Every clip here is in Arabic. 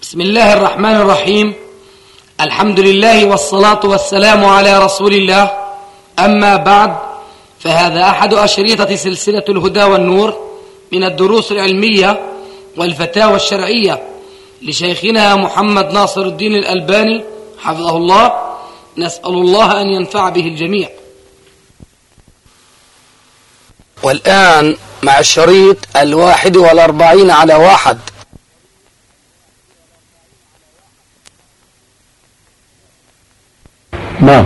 بسم الله الرحمن الرحيم. الحمد لله والصلاة والسلام على رسول الله. أما بعد، فهذا أحد أشريطة سلسلة الهدى والنور من الدروس العلمية والفتاوى الشرعية لشيخنا محمد ناصر الدين الألباني حفظه الله. نسأل الله أن ينفع به الجميع. والآن مع الشريط 41 على 1. نعم.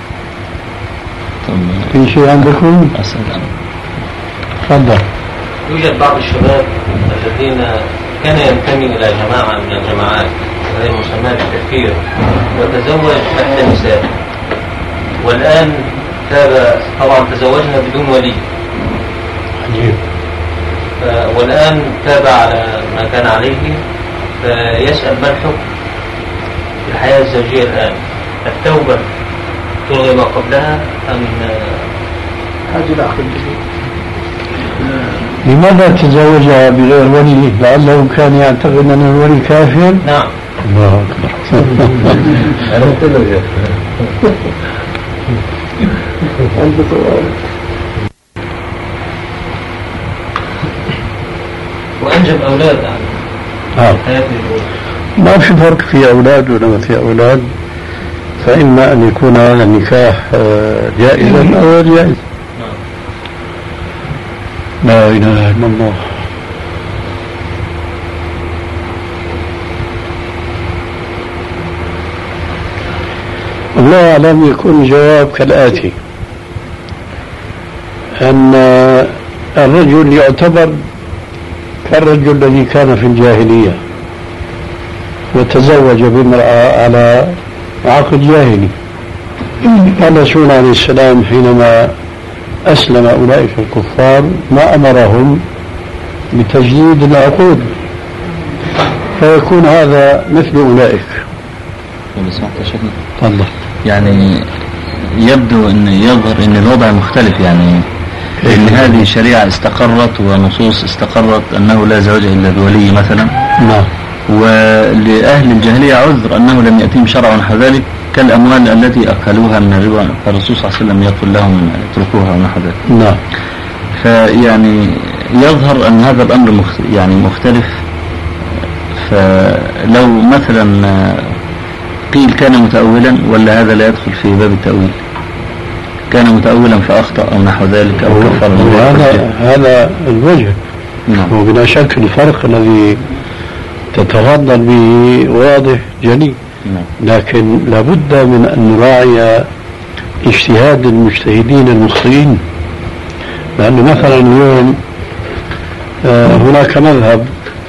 في شيء عندكم؟ تفضل. يوجد بعض الشباب الذين كان ينتمي إلى جماعة من الجماعات وهي مسمى بالتكفير، وتزوج إحدى النساء، والآن تاب. طبعا تزوجها بدون ولي. عجيب. والآن تاب على ما كان عليه، فيسأل ما الحكم في الحياة الزوجية الآن؟ التوبة تلغي ما قبلها أم حاجة أخذ جديد؟ لماذا تزوجها بغير ولي؟ لعله كان يعتقد أن الولي كافر. نعم. الله أكبر. وأنجب أولاد عن حياته الأولى. ما في فرق في أولاد ولا ما في أولاد، فإما أن يكون هذا النكاح جائزا أو غير جائز. لا إله إلا الله. الله أعلم. يكون الجواب كالآتي: أن الرجل يعتبر كالرجل الذي كان في الجاهلية وتزوج بامرأة على عقد جاهلي. الرسول عليه السلام حينما أسلم أولئك الكفار ما أمرهم بتجديد العقود، فيكون هذا مثل أولئك. لو سمحت يا شيخنا. تفضل. يعني يبدو أن يظهر أن الوضع مختلف، يعني أن هذه شريعة استقرت ونصوص استقرت أنه لا زواج إلا بولي مثلا. نعم. ولأهل الجاهلية عذر أنه لم يأتيهم شرع نحو ذلك، كالأموال التي أكلوها من الربا، فالرسول صلى الله عليه وسلم يقول لهم اتركوها ونحو ذلك. نعم. فيعني يظهر أن هذا الأمر مختلف. فلو مثلا قيل كان متأولا، ولا هذا لا يدخل في باب التأويل؟ كان متأولا فأخطأ أو نحو ذلك أو كفر. هذا الوجه. نعم. وبلا شك الفرق الذي تتفضل به واضح جلي. نعم. لكن لابد من أن نراعي اجتهاد المجتهدين المخطئين، لأنه مثلا اليوم هناك مذهب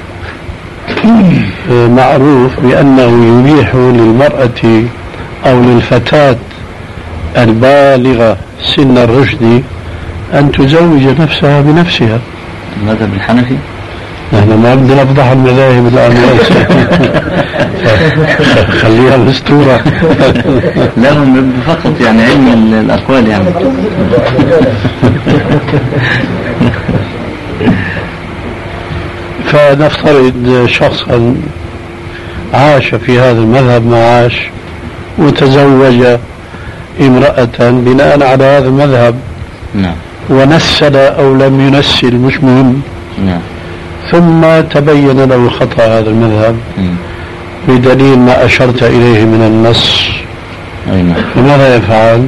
معروف بأنه يبيح للمرأة أو للفتاة البالغة سن الرشد أن تزوج نفسها بنفسها. المذهب الحنفي. نحن ما بدنا نفضح المذاهب الآن. خليها مستورة. لا، هم فقط يعني علم الأقوال يعني. فنفترض شخصا عاش في هذا المذهب ما عاش وتزوج امرأة بناء على هذا المذهب. نعم. ونسل أو لم ينسل مش مهم. نعم. ثم تبين له خطأ هذا المذهب بدليل ما أشرت إليه من النص. نعم. فماذا يفعل؟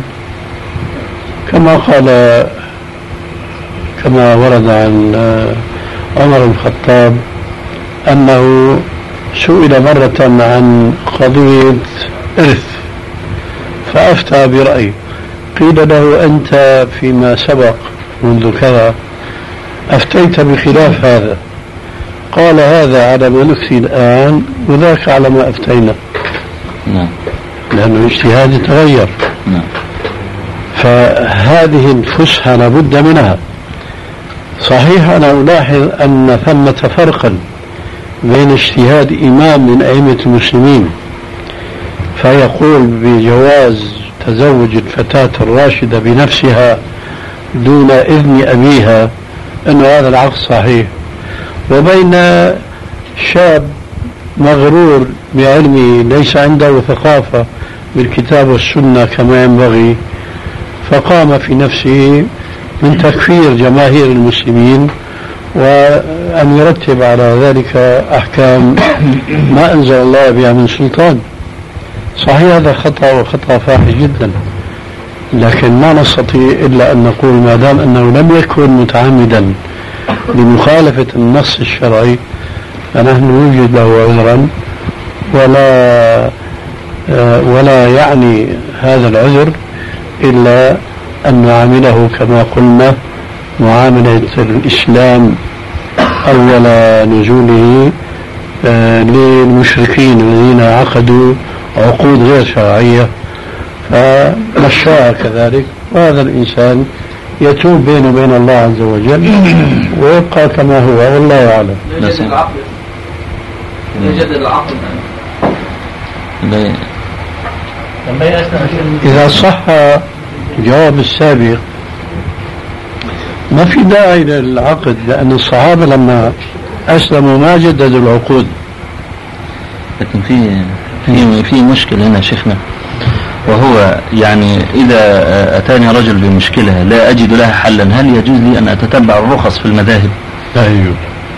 كما ورد عن عمر بن الخطاب أنه سئل مرة عن قضية إرث فأفتى برأيه. قيل له: أنت فيما سبق منذ كذا أفتيت بخلاف هذا. قال: هذا على ما نفتي الآن وذاك على ما أفتينا. نعم. لأنه الاجتهاد يتغير. نعم. فهذه الفسحة لابد منها. صحيح أنا ألاحظ أن ثمة فرقا بين اجتهاد إمام من أئمة المسلمين فيقول بجواز تزوج الفتاة الراشدة بنفسها دون إذن أبيها، أن هذا العقد صحيح، وبين شاب مغرور بعلمه ليس عنده ثقافة بالكتاب والسنة كما ينبغي، فقام في نفسه من تكفير جماهير المسلمين وأن يرتب على ذلك أحكام ما أنزل الله بها من سلطان. صحيح هذا خطأ وخطأ فاحش جدا، لكن ما نستطيع إلا أن نقول ما دام أنه لم يكن متعمدا لمخالفة النص الشرعي فنحن نوجد له عذرا، ولا يعني هذا العذر إلا أن نعامله كما قلنا معاملة الإسلام أول نزوله للمشركين الذين عقدوا عقود غير شرعية، فمشاها كذلك، وهذا الإنسان يتوب بينه وبين الله عز وجل ويبقى كما هو، والله أعلم. يجدد العقد إذا صح الجواب السابق ما في داعي للعقد، لأن الصحابة لما أسلموا ما جددوا العقود. لكن في مشكلة هنا شيخنا، وهو يعني إذا أتاني رجل بمشكلة لا أجد لها حلا، هل يجوز لي أن أتتبع الرخص في المذاهب؟ أيوه.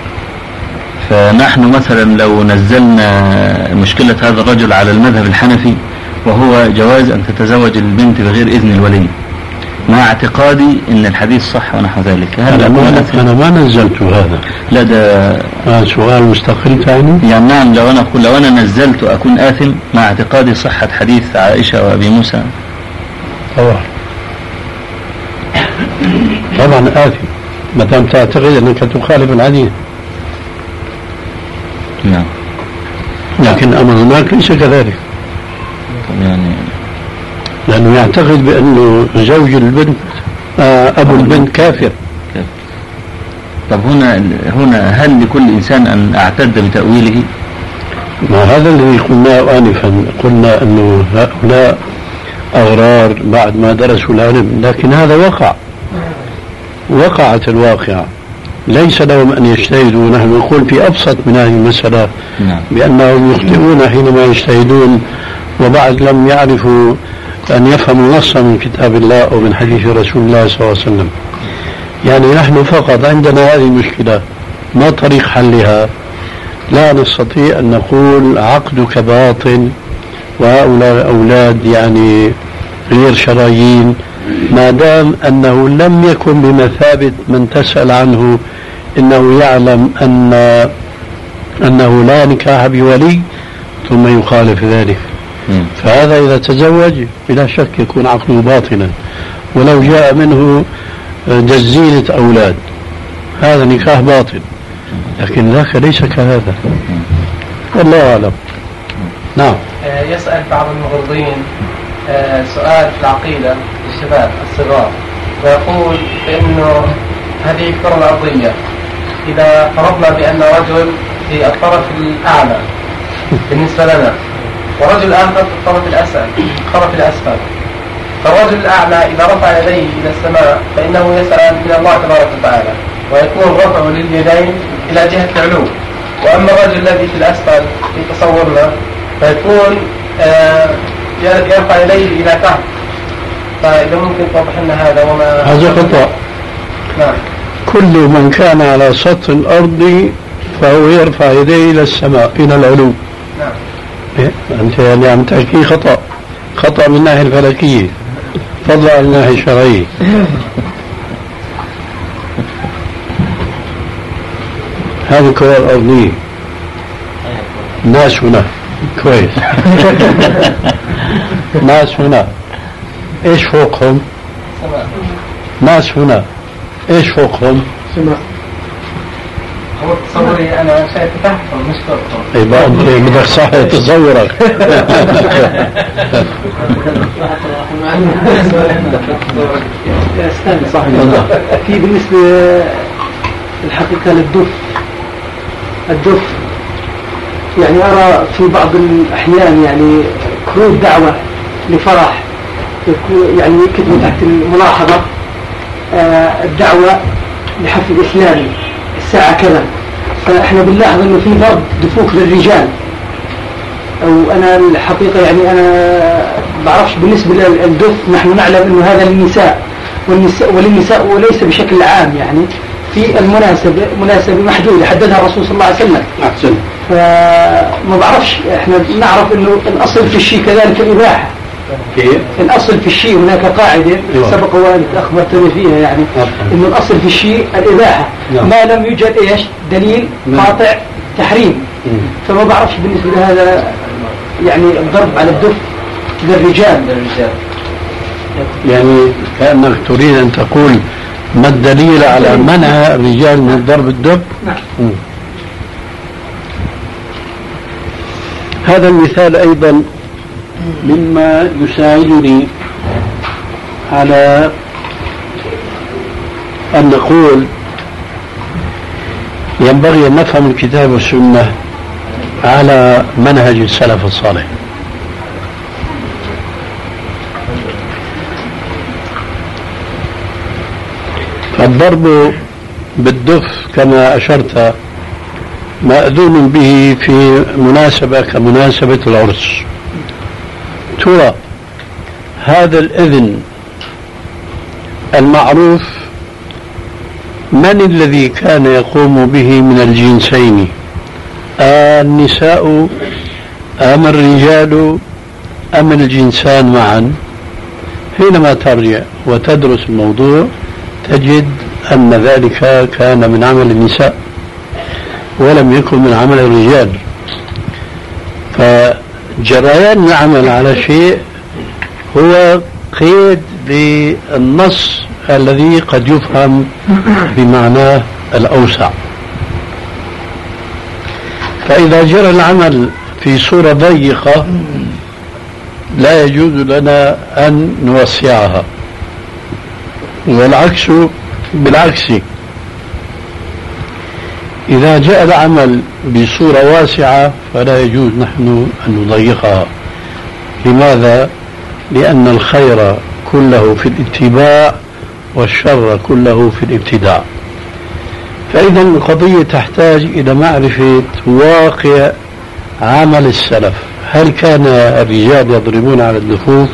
فنحن مثلا لو نزلنا مشكلة هذا الرجل على المذهب الحنفي وهو جواز أن تتزوج البنت بغير إذن الولي، مع اعتقادي أن الحديث صح ونحو ذلك، هل أنا ما نزلت هذا؟ لا، ده سؤال مستقل ثاني. يعني نعم، لو أنا نزلت أكون آثم مع اعتقادي صحة حديث عائشة وأبي موسى. طبعا آثم ما دام تعتقد أنك تخالف الحديث. نعم. لكن أمر هناك ليس كذلك، يعني لأنه يعتقد بأنه زوج البنت أبو البنت كافر. طب هنا هل لكل إنسان أن أعتد بتأويله؟ ما هذا الذي قلناه آنفا، قلنا أنه هؤلاء أغرار بعد ما درسوا العلم، لكن هذا وقعت الواقعة، ليس لهم أن يجتهدوا. نحن نقول في أبسط من هذه المسألة بأنهم يخطئون حينما يجتهدون وبعد لم يعرفوا أن يفهموا نصا من كتاب الله أو من حديث رسول الله صلى الله عليه وسلم. يعني نحن فقط عندنا هذه المشكلة، ما طريق حلها؟ لا نستطيع أن نقول عقدك باطل وهؤلاء أولاد يعني غير شرعيين ما دام أنه لم يكن بمثابة من تسأل عنه إنه يعلم أنه لا نكاح بولي ثم يخالف ذلك. فهذا إذا تزوج بلا شك يكون عقله باطلا، ولو جاء منه جزيلة أولاد هذا نكاح باطل، لكن ذاك ليس كهذا، والله أعلم. نعم. يسأل بعض المغرضين سؤال في العقيدة للشباب الصغار، ويقول بأنه هذه الكرة الأرضية إذا فرضنا بأن رجل في الطرف الأعلى بالنسبة لنا ورجل آخر في الطرف الأسفل، فالرجل الأعلى إذا رفع يديه إلى السماء فإنه يسأل من الله تبارك وتعالى، ويكون رفعه لليدين إلى جهة العلو، وأما الرجل الذي في الأسفل في تصورنا فيكون يرفع يديه إلى تحت. فإذا ممكن توضح لنا هذا هذا خطأ. نعم. كل من كان على سطح الأرض فهو يرفع يديه إلى السماء إلى العلو. نعم. أنت يعني عم تحكي خطأ من الناحية الفلكية، فضلا عن الناحية الشرعية. هذه الكرة الأرضية، الناس هنا كويس. ناس هنا ايش فوقهم؟ ناس هنا ايش فوقهم؟ سماء. هو تصوري انا شايف تحتهم مش فوقهم. اي بقى انت بدك صح تصورك. استنى صح. في بالنسبة الحقيقة الدف يعني أرى في بعض الأحيان يعني كروت دعوة لفرح يعني يكتبوا تحت الملاحظة الدعوة لحفل إسلامي الساعة كذا، فإحنا بنلاحظ إنه في ضرب دفوف للرجال أو أنا الحقيقة يعني أنا بعرفش بالنسبة للدف، نحن نعلم أنه هذا للنساء وللنساء وليس بشكل عام، يعني في مناسبة محدودة حددها الرسول صلى الله عليه وسلم. أحسن. فما بعرفش، احنا نعرف انه الاصل في الشيء كذلك الاباحه. كيف؟ الاصل في الشيء هناك قاعده سبق وانت اخبرتني فيها، يعني انه الاصل في الشيء الاباحه ما لم يوجد ايش دليل قاطع تحريم. فما بعرفش بالنسبه لهذا يعني الضرب على الدف للرجال. يعني كأنك تريد أن تقول ما الدليل على منع الرجال من ضرب الدف؟ نعم. هذا المثال أيضا مما يساعدني على أن نقول ينبغي أن نفهم الكتاب والسنة على منهج السلف الصالح. فالضرب بالدف كما أشرت مأذون به في مناسبة كمناسبة العرس. ترى هذا الإذن المعروف من الذي كان يقوم به من الجنسين؟ النساء أم الرجال أم الجنسان معا؟ حينما ترجع وتدرس الموضوع تجد أن ذلك كان من عمل النساء ولم يكن من عمل الرجال. فجريان العمل على شيء هو قيد للنص الذي قد يفهم بمعناه الأوسع. فإذا جرى العمل في صورة ضيقة لا يجوز لنا أن نوسعها، والعكس بالعكس. إذا جاء العمل بصورة واسعة فلا يجوز نحن أن نضيقها. لماذا؟ لأن الخير كله في الاتباع والشر كله في الابتداع. فإذا القضية تحتاج إلى معرفة واقع عمل السلف. هل كان الرجال يضربون على الدفوف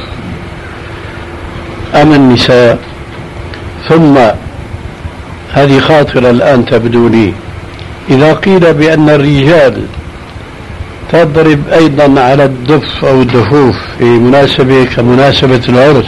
أم النساء؟ ثم هذه خاطرة الآن تبدو لي، إذا قيل بأن الرجال تضرب أيضا على الدف أو الدفوف في مناسبة كمناسبة العرس،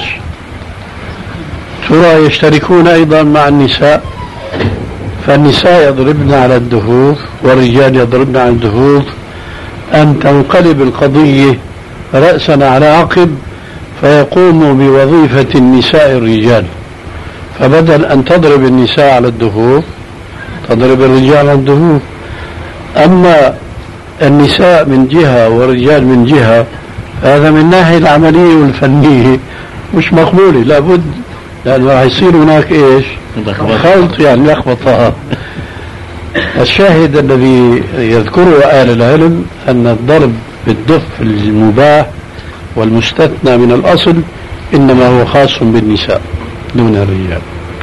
ترى يشتركون أيضا مع النساء؟ فالنساء يضربن على الدفوف والرجال يضربن على الدفوف، أن تنقلب القضية رأسا على عقب فيقوم بوظيفة النساء الرجال، فبدل أن تضرب النساء على الدفوف تضرب الرجال على الدفوف. أما النساء من جهة والرجال من جهة هذا من الناحية العملية والفنية مش مقبولة، لابد، لأنه راح يصير هناك إيش خلط، يعني لخبطة. الشاهد الذي يذكره أهل العلم أن الضرب بالدف المباح والمستثنى من الأصل إنما هو خاص بالنساء دون الرجال.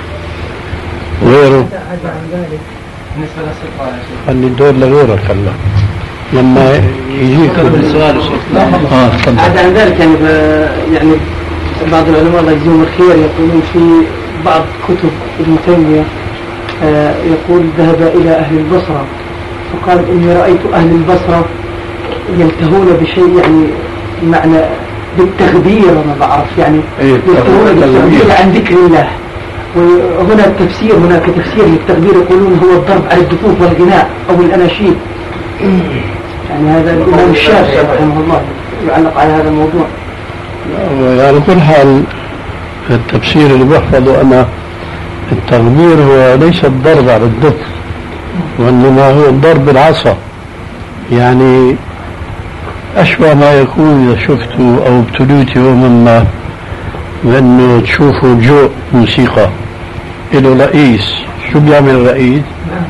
غيره بالنسبة للسلطان خلي الدور لغيرك هلا لما يجيك السؤال عاد عن ذلك يعني بعض العلماء الله يجزيهم الخير يقولون في بعض كتب ابن تيمية يقول ذهب إلى أهل البصرة فقال إني رأيت أهل البصرة يلتهون بشيء يعني معنى بالتخدير، ما بعرف يعني يلتهون بالتخدير عن ذكر الله. وهنا التفسير، هناك تفسير للتخدير يقولون هو الضرب على الدفوف والغناء أو الأناشيد. يعني هذا الإمام الشافعي رحمه الله يعلق على هذا الموضوع. على كل حال التفسير اللي بحفظه أنا التخدير هو ليس الضرب على الدف، وإنما هو الضرب بالعصا، يعني أشبه ما يكون إذا شفتوا أو ابتليتوا يوما بأنه تشوفوا جو موسيقى له رئيس. شو بيعمل الرئيس؟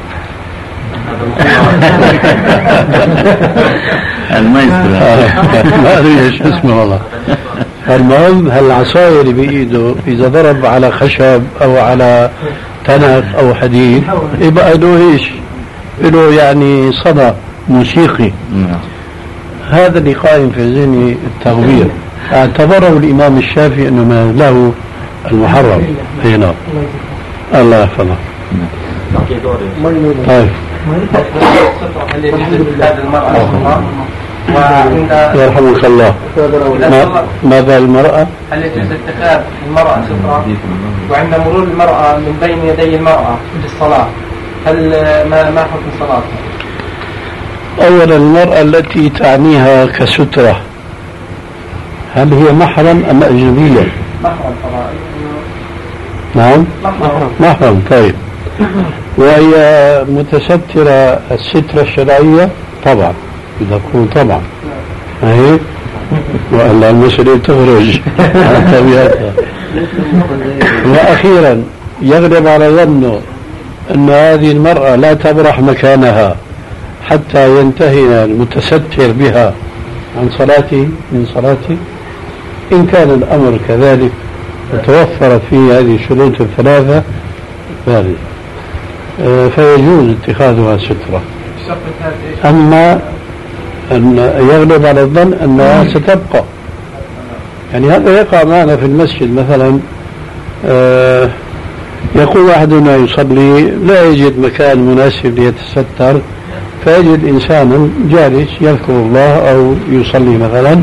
ما أدري إيش اسمه والله. المهم هالعصاية اللي بإيده إذا ضرب على خشب أو على تنك أو حديد يبقى له إيش؟ له يعني صدى موسيقي. هذا اللي قائم في ذهني التغبير. اعتبره الإمام الشافعي أنه ما له المحرم. أي نعم. الله يحفظه. طيب. يرحمك الله. ماذا المرأة؟ هل يجوز اتخاذ المرأة سترة؟ وعند مرور المرأة من بين يدي المرأة في الصلاة هل ما حكم صلاتها؟ أولا المرأة التي تعنيها كسترة هل هي محرم أم أجنبية؟ محرم طبعا. نعم محرم. طيب وهي متسترة السترة الشرعية طبعا إذا قلت طبعا أهي وألا المسألة تخرج عن طبيعتها. وأخيرا يغلب على ظنه أن هذه المرأة لا تبرح مكانها حتى ينتهي المتستر بها عن صلاته من صلاته. إن كان الأمر كذلك وتوفرت فيه هذه الشروط الثلاثة فيجوز اتخاذها سترة. أما أن يغلب على الظن أنها ستبقى. يعني هذا يقع معنا في المسجد مثلا يقول أحدنا يصلي لا يجد مكان مناسب ليتستر فيجد إنسانا جالس يذكر الله أو يصلي مثلا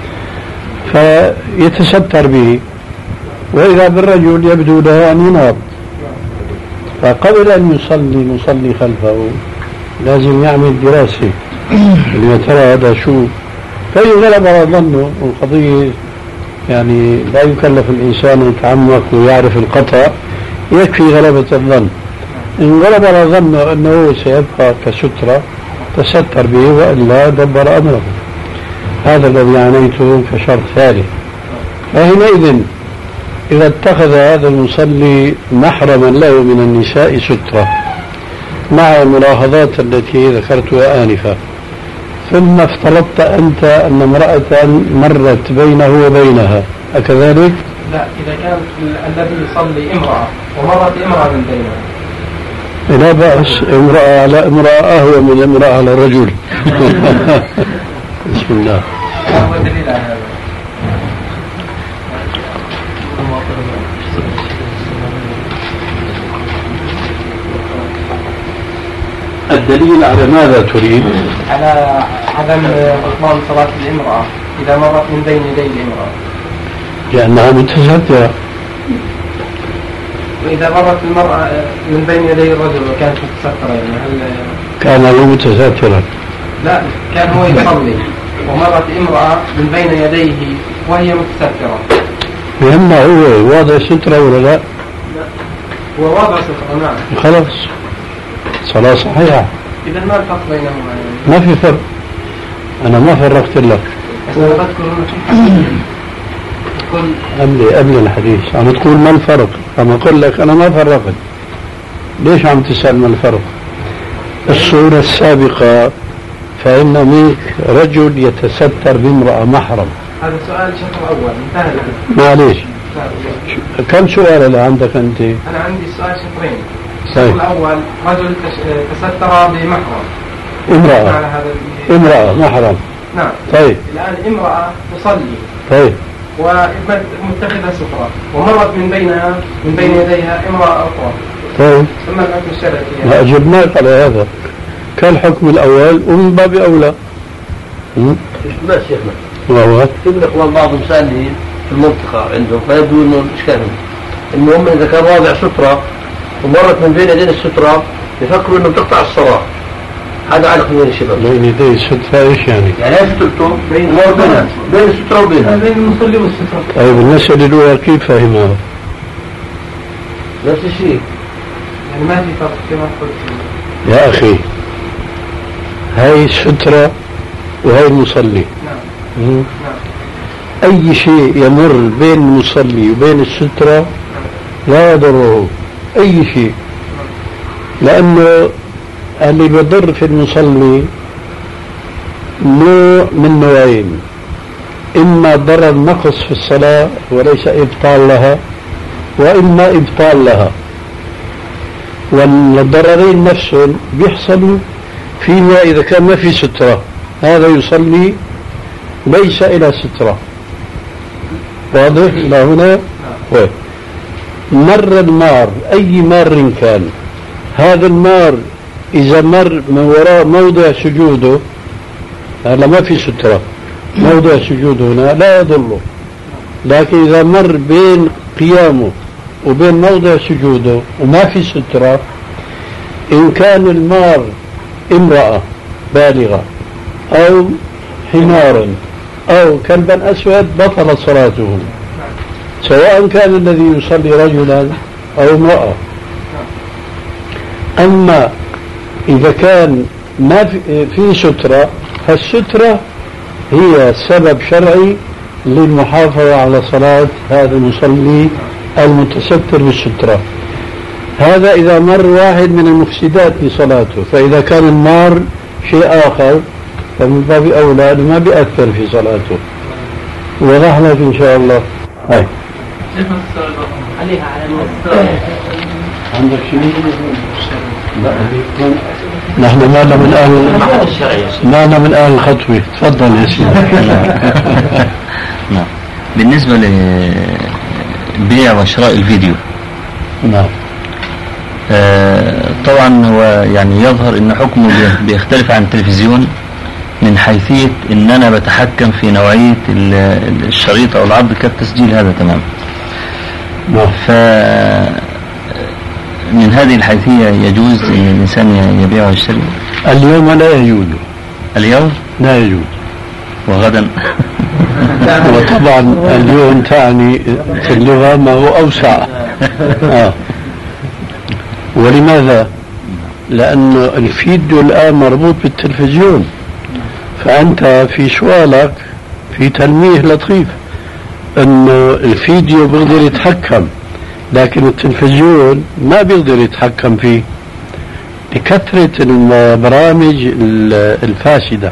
فيتستر به وإذا بالرجل يبدو له أن ينهض فقبل أن يصلي مصلي خلفه لازم يعمل دراسة ليترى هذا شو فيغلب على ظنه القضية. يعني لا يكلف الإنسان أن يتعمق ويعرف القطع يكفي غلبة الظن. إن غلب على ظنه أنه سيبقى كسترة تستر به وإلا دبر أمره. هذا الذي عنيته كشرط ثالث. فحينئذ إذا اتخذ هذا المصلي محرما له من النساء سترة مع الملاحظات التي ذكرتها آنفا ثم افترضت أنت أن امرأة مرت بينه وبينها أكذلك؟ لا إذا كان الذي يصلي امرأة ومرت امرأة من بينها لا بأس. امرأة على امرأة أهوى من امرأة على الرجل. بسم الله. هو دليل على هذا. الدليل على ماذا تريد؟ على عدم بطلان صلاة الامرأة إذا مرت من بين يدي الامرأة لأنها متسترة. وإذا مرت المرأة من بين يدي الرجل وكانت متسترة يعني هل كان له متسترا؟ لا كان هو يصلي ومرت امرأة من بين يديه وهي متسترة. يهمنا هو واضع سترة ولا لا؟ هو واضع سترة نعم. خلاص صلاة صحيحة. إذا ما الفرق بينهما يعني؟ ما في فرق. أنا ما فرقت لك. بس أنا بذكر قبل الحديث عم تقول ما الفرق. عم أقول لك أنا ما فرقت. ليش عم تسأل ما الفرق؟ الصورة السابقة فإن منك رجل يتستر بامرأة محرم. هذا سؤال شطر أول انتهى. معليش كم سؤال اللي عندك أنت؟ أنا عندي سؤال شطرين. طيب. الأول رجل تستر بمحرم امرأة محرم. نعم. طيب الآن امرأة تصلي. طيب ومتخذة سترة ومرت من بين يديها امرأة أخرى. طيب ثم الحكم الشرعي لا أجبناك على هذا كالحكم الأول ومن باب أولى. ما شيخنا وهو في الإخوان بعضهم سألني في المنطقة عندهم فيبدو إنه الإشكال إنه هم إذا كان واضع سترة ومرت من بين يدين السترة يفكروا إنه بتقطع الصلاة. هذا علق من الشباب. بين يدي السترة إيش يعني؟ يعني هي سترته بين السترة وبينها. بين المصلي والسترة. طيب المسألة الأولى كيف فهمها؟ نفس الشيء. يعني ما في فرق كما قلت. يا أخي هاي السترة وهي المصلي. نعم. أي شيء يمر بين المصلي وبين السترة لا يضره أي شيء لأنه اللي بيضر في المصلي نوع من نوعين. إما ضرر نقص في الصلاة وليس إبطال لها وإما إبطال لها. والضررين نفسهم بيحصلوا فيما إذا كان ما في سترة هذا يصلي ليس إلى سترة. واضح إلى هنا؟ مر المار، أي مار كان، هذا المار إذا مر من وراء موضع سجوده، هذا ما في سترة، موضع سجوده هنا لا يضره. لكن إذا مر بين قيامه وبين موضع سجوده وما في سترة، إن كان المار امرأة بالغة أو حمار أو كلبا أسود بطل صلاته، سواء كان الذي يصلي رجلا أو امرأة. أما إذا كان ما في سترة، فالسترة هي سبب شرعي للمحافظة على صلاة هذا المصلي المتستر بالسترة. هذا إذا مر واحد من المفسدات لصلاته، فإذا كان المار شيء آخر فمن باب أولى ما بيأثر في صلاته. وضح لك إن شاء الله. هاي عليها على المستوى. عندك شيء؟ لا نحن ما لنا من أهل الخطوة. تفضل يا سيدي. نعم. بالنسبة لبيع وشراء الفيديو، نعم، طبعا هو يعني يظهر ان حكمه بيختلف عن التلفزيون من حيثية ان انا بتحكم في نوعية الشريط او العرض كالتسجيل، هذا تمام. ف من هذه الحيثية يجوز ان الانسان يبيع ويشتري؟ اليوم لا يجوز. اليوم لا يجوز. وغدا؟ وطبعا اليوم تعني في اللغة ما هو أوسع. ولماذا؟ لأن الفيديو الآن مربوط بالتلفزيون، فأنت في سؤالك في تلميح لطيف أنه الفيديو بيقدر يتحكم، لكن التلفزيون ما بيقدر يتحكم فيه لكثرة البرامج الفاسدة.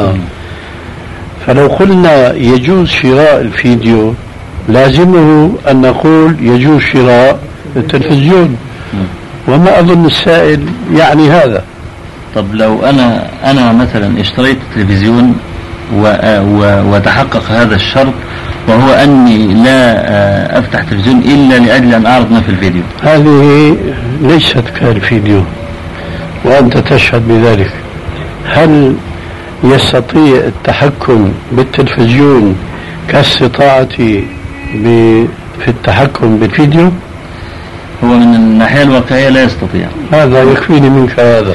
فلو قلنا يجوز شراء الفيديو لازمه أن نقول يجوز شراء التلفزيون، وما أظن السائل يعني هذا. طب لو أنا مثلا اشتريت التلفزيون وتحقق هذا الشرط، وهو أني لا أفتح تلفزيون إلا لأجل أن أعرض ما في الفيديو، هذه ليست كالفيديو وأنت تشهد بذلك. هل يستطيع التحكم بالتلفزيون كاستطاعتي في التحكم بالفيديو؟ هو من الناحية الواقعية لا يستطيع. هذا يكفيني منك هذا.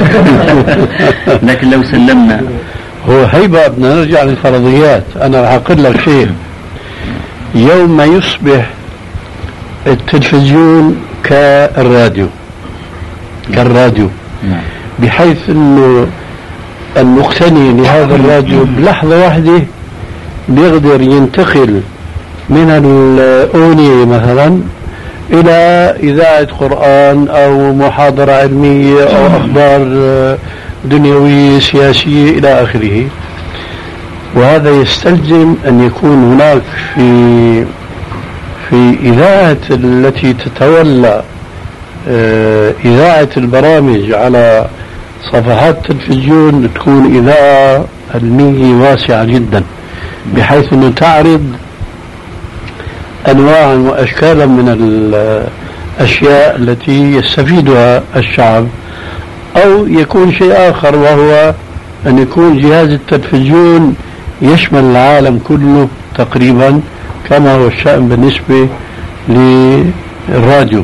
لكن لو سلمنا، هو هيبة بدنا نرجع للفرضيات. أنا راح أقول لك شيء، يوم ما يصبح التلفزيون كالراديو بحيث أنه المقتني لهذا الراديو بلحظة واحدة بيقدر ينتقل من الأغنية مثلا إلى إذاعة قرآن أو محاضرة علمية أو أخبار دنيوية سياسية إلى آخره. وهذا يستلزم أن يكون هناك في إذاعة التي تتولى إذاعة البرامج على صفحات التلفزيون تكون إذاعة علمية واسعة جدا، بحيث أنه تعرض أنواعا وأشكالا من الأشياء التي يستفيدها الشعب. أو يكون شيء آخر، وهو أن يكون جهاز التلفزيون يشمل العالم كله تقريبا، كما هو الشأن بالنسبة للراديو.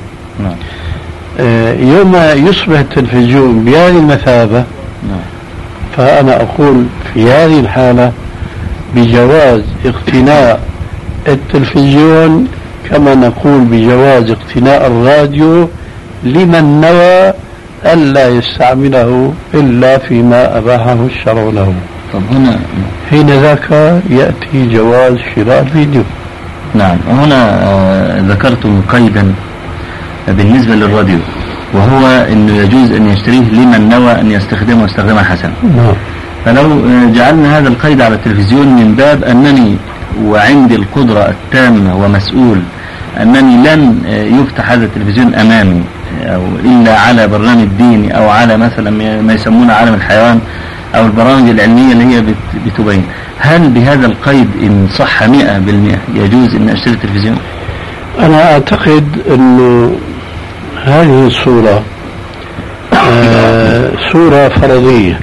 يوم يصبح التلفزيون بهذه المثابة، فأنا أقول في هذه الحالة بجواز اقتناء التلفزيون كما نقول بجواز اقتناء الراديو لمن نوى ألا يستعمله إلا فيما أباحه الشرع له. طب هنا حين ذاك يأتي جواز شراء الفيديو. نعم. هنا ذكرتم قيدا بالنسبة للراديو، وهو أنه يجوز أن يشتريه لمن نوى أن يستخدمه استخداما حسنا. فلو جعلنا هذا القيد على التلفزيون من باب أنني وعندي القدرة التامة ومسؤول أنني لن يفتح هذا التلفزيون أمامي أو إلا على برنامج ديني أو على مثلا ما يسمونه عالم الحيوان أو البرامج العلمية اللي هي بتبين، هل بهذا القيد إن صح 100% يجوز أن أشتري تلفزيون؟ أنا أعتقد أنه هذه الصورة صورة فرضية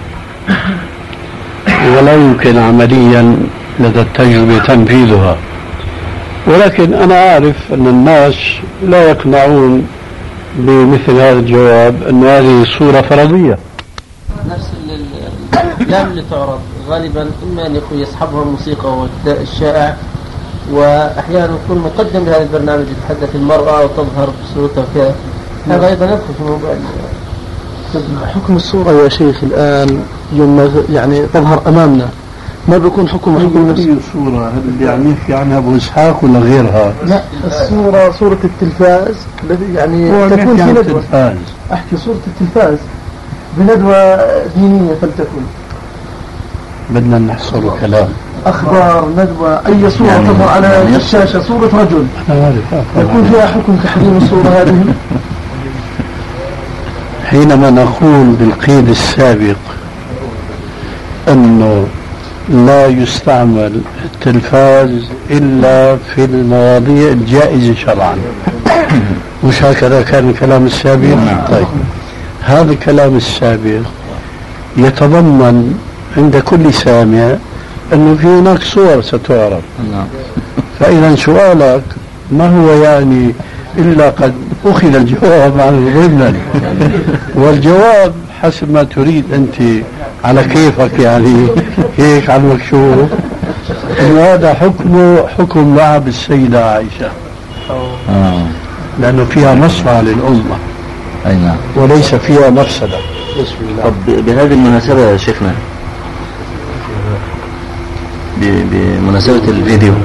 ولا يمكن عمليا لدى التجربة تنفيذها، ولكن أنا أعرف أن الناس لا يقنعون بمثل هذا الجواب أن هذه صورة فرضية. نفس الأفلام اللي تعرض غالبا إما أن يكون يصحبها الموسيقى والغذاء الشائع، وأحيانا يكون مقدم لهذا البرنامج يتحدث المرأة وتظهر بصورتها كذا، هذا أيضا يدخل في موضوع حكم الصورة يا شيخ الآن يوم يعني تظهر أمامنا ما بيكون حكم نفسه. الصورة هذا اللي يعني يحكي عنها أبو إسحاق ولا غيرها؟ لا، الصورة صورة التلفاز الذي يعني تكون في ندوة. أحكي صورة التلفاز بندوة دينية فلتكن، بدنا نحصر كلام أخبار ندوة أي صورة يعني تظهر على الشاشة صورة رجل يكون فيها حكم تحريم الصورة هذه. حينما نقول بالقيد السابق أنه لا يستعمل التلفاز إلا في المواضيع الجائزة شرعا، مش هكذا كان الكلام السابق؟ طيب هذا الكلام السابق يتضمن عند كل سامع أنه في هناك صور ستعرض، فإذا سؤالك ما هو يعني إلا قد أخذ الجواب عن الضمن، والجواب حسب ما تريد أنت على كيفك يعني هيك على المكشوف، إنه هذا حكم لعب السيدة عائشة لأنه فيها مصلحة للأمة أي نعم وليس فيها مفسدة. بسم الله. طب بهذه المناسبة يا شيخنا، بمناسبة الفيديو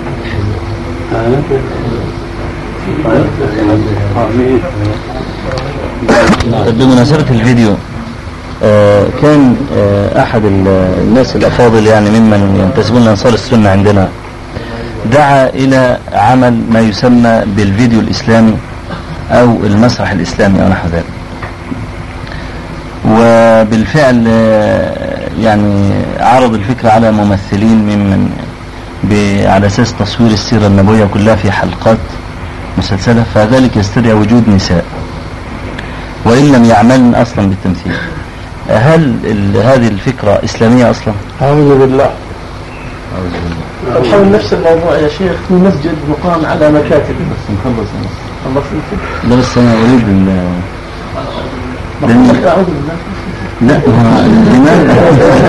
بمناسبة الفيديو كان أحد الناس الأفاضل يعني ممن ينتسبون لأنصار السنة عندنا دعا إلى عمل ما يسمى بالفيديو الإسلامي أو المسرح الإسلامي أو نحو ذلك، وبالفعل يعني عرض الفكرة على ممثلين ممن على أساس تصوير السيرة النبوية كلها في حلقات مسلسلة، فذلك يستدعي وجود نساء وإن لم يعملن أصلا بالتمثيل. هل هذه الفكرة إسلامية أصلا؟ أعوذ بالله. حول نفس الموضوع يا شيخ في مسجد مقام على مكاتب. بس نخلص لا بس أنا أريد لا لماذا؟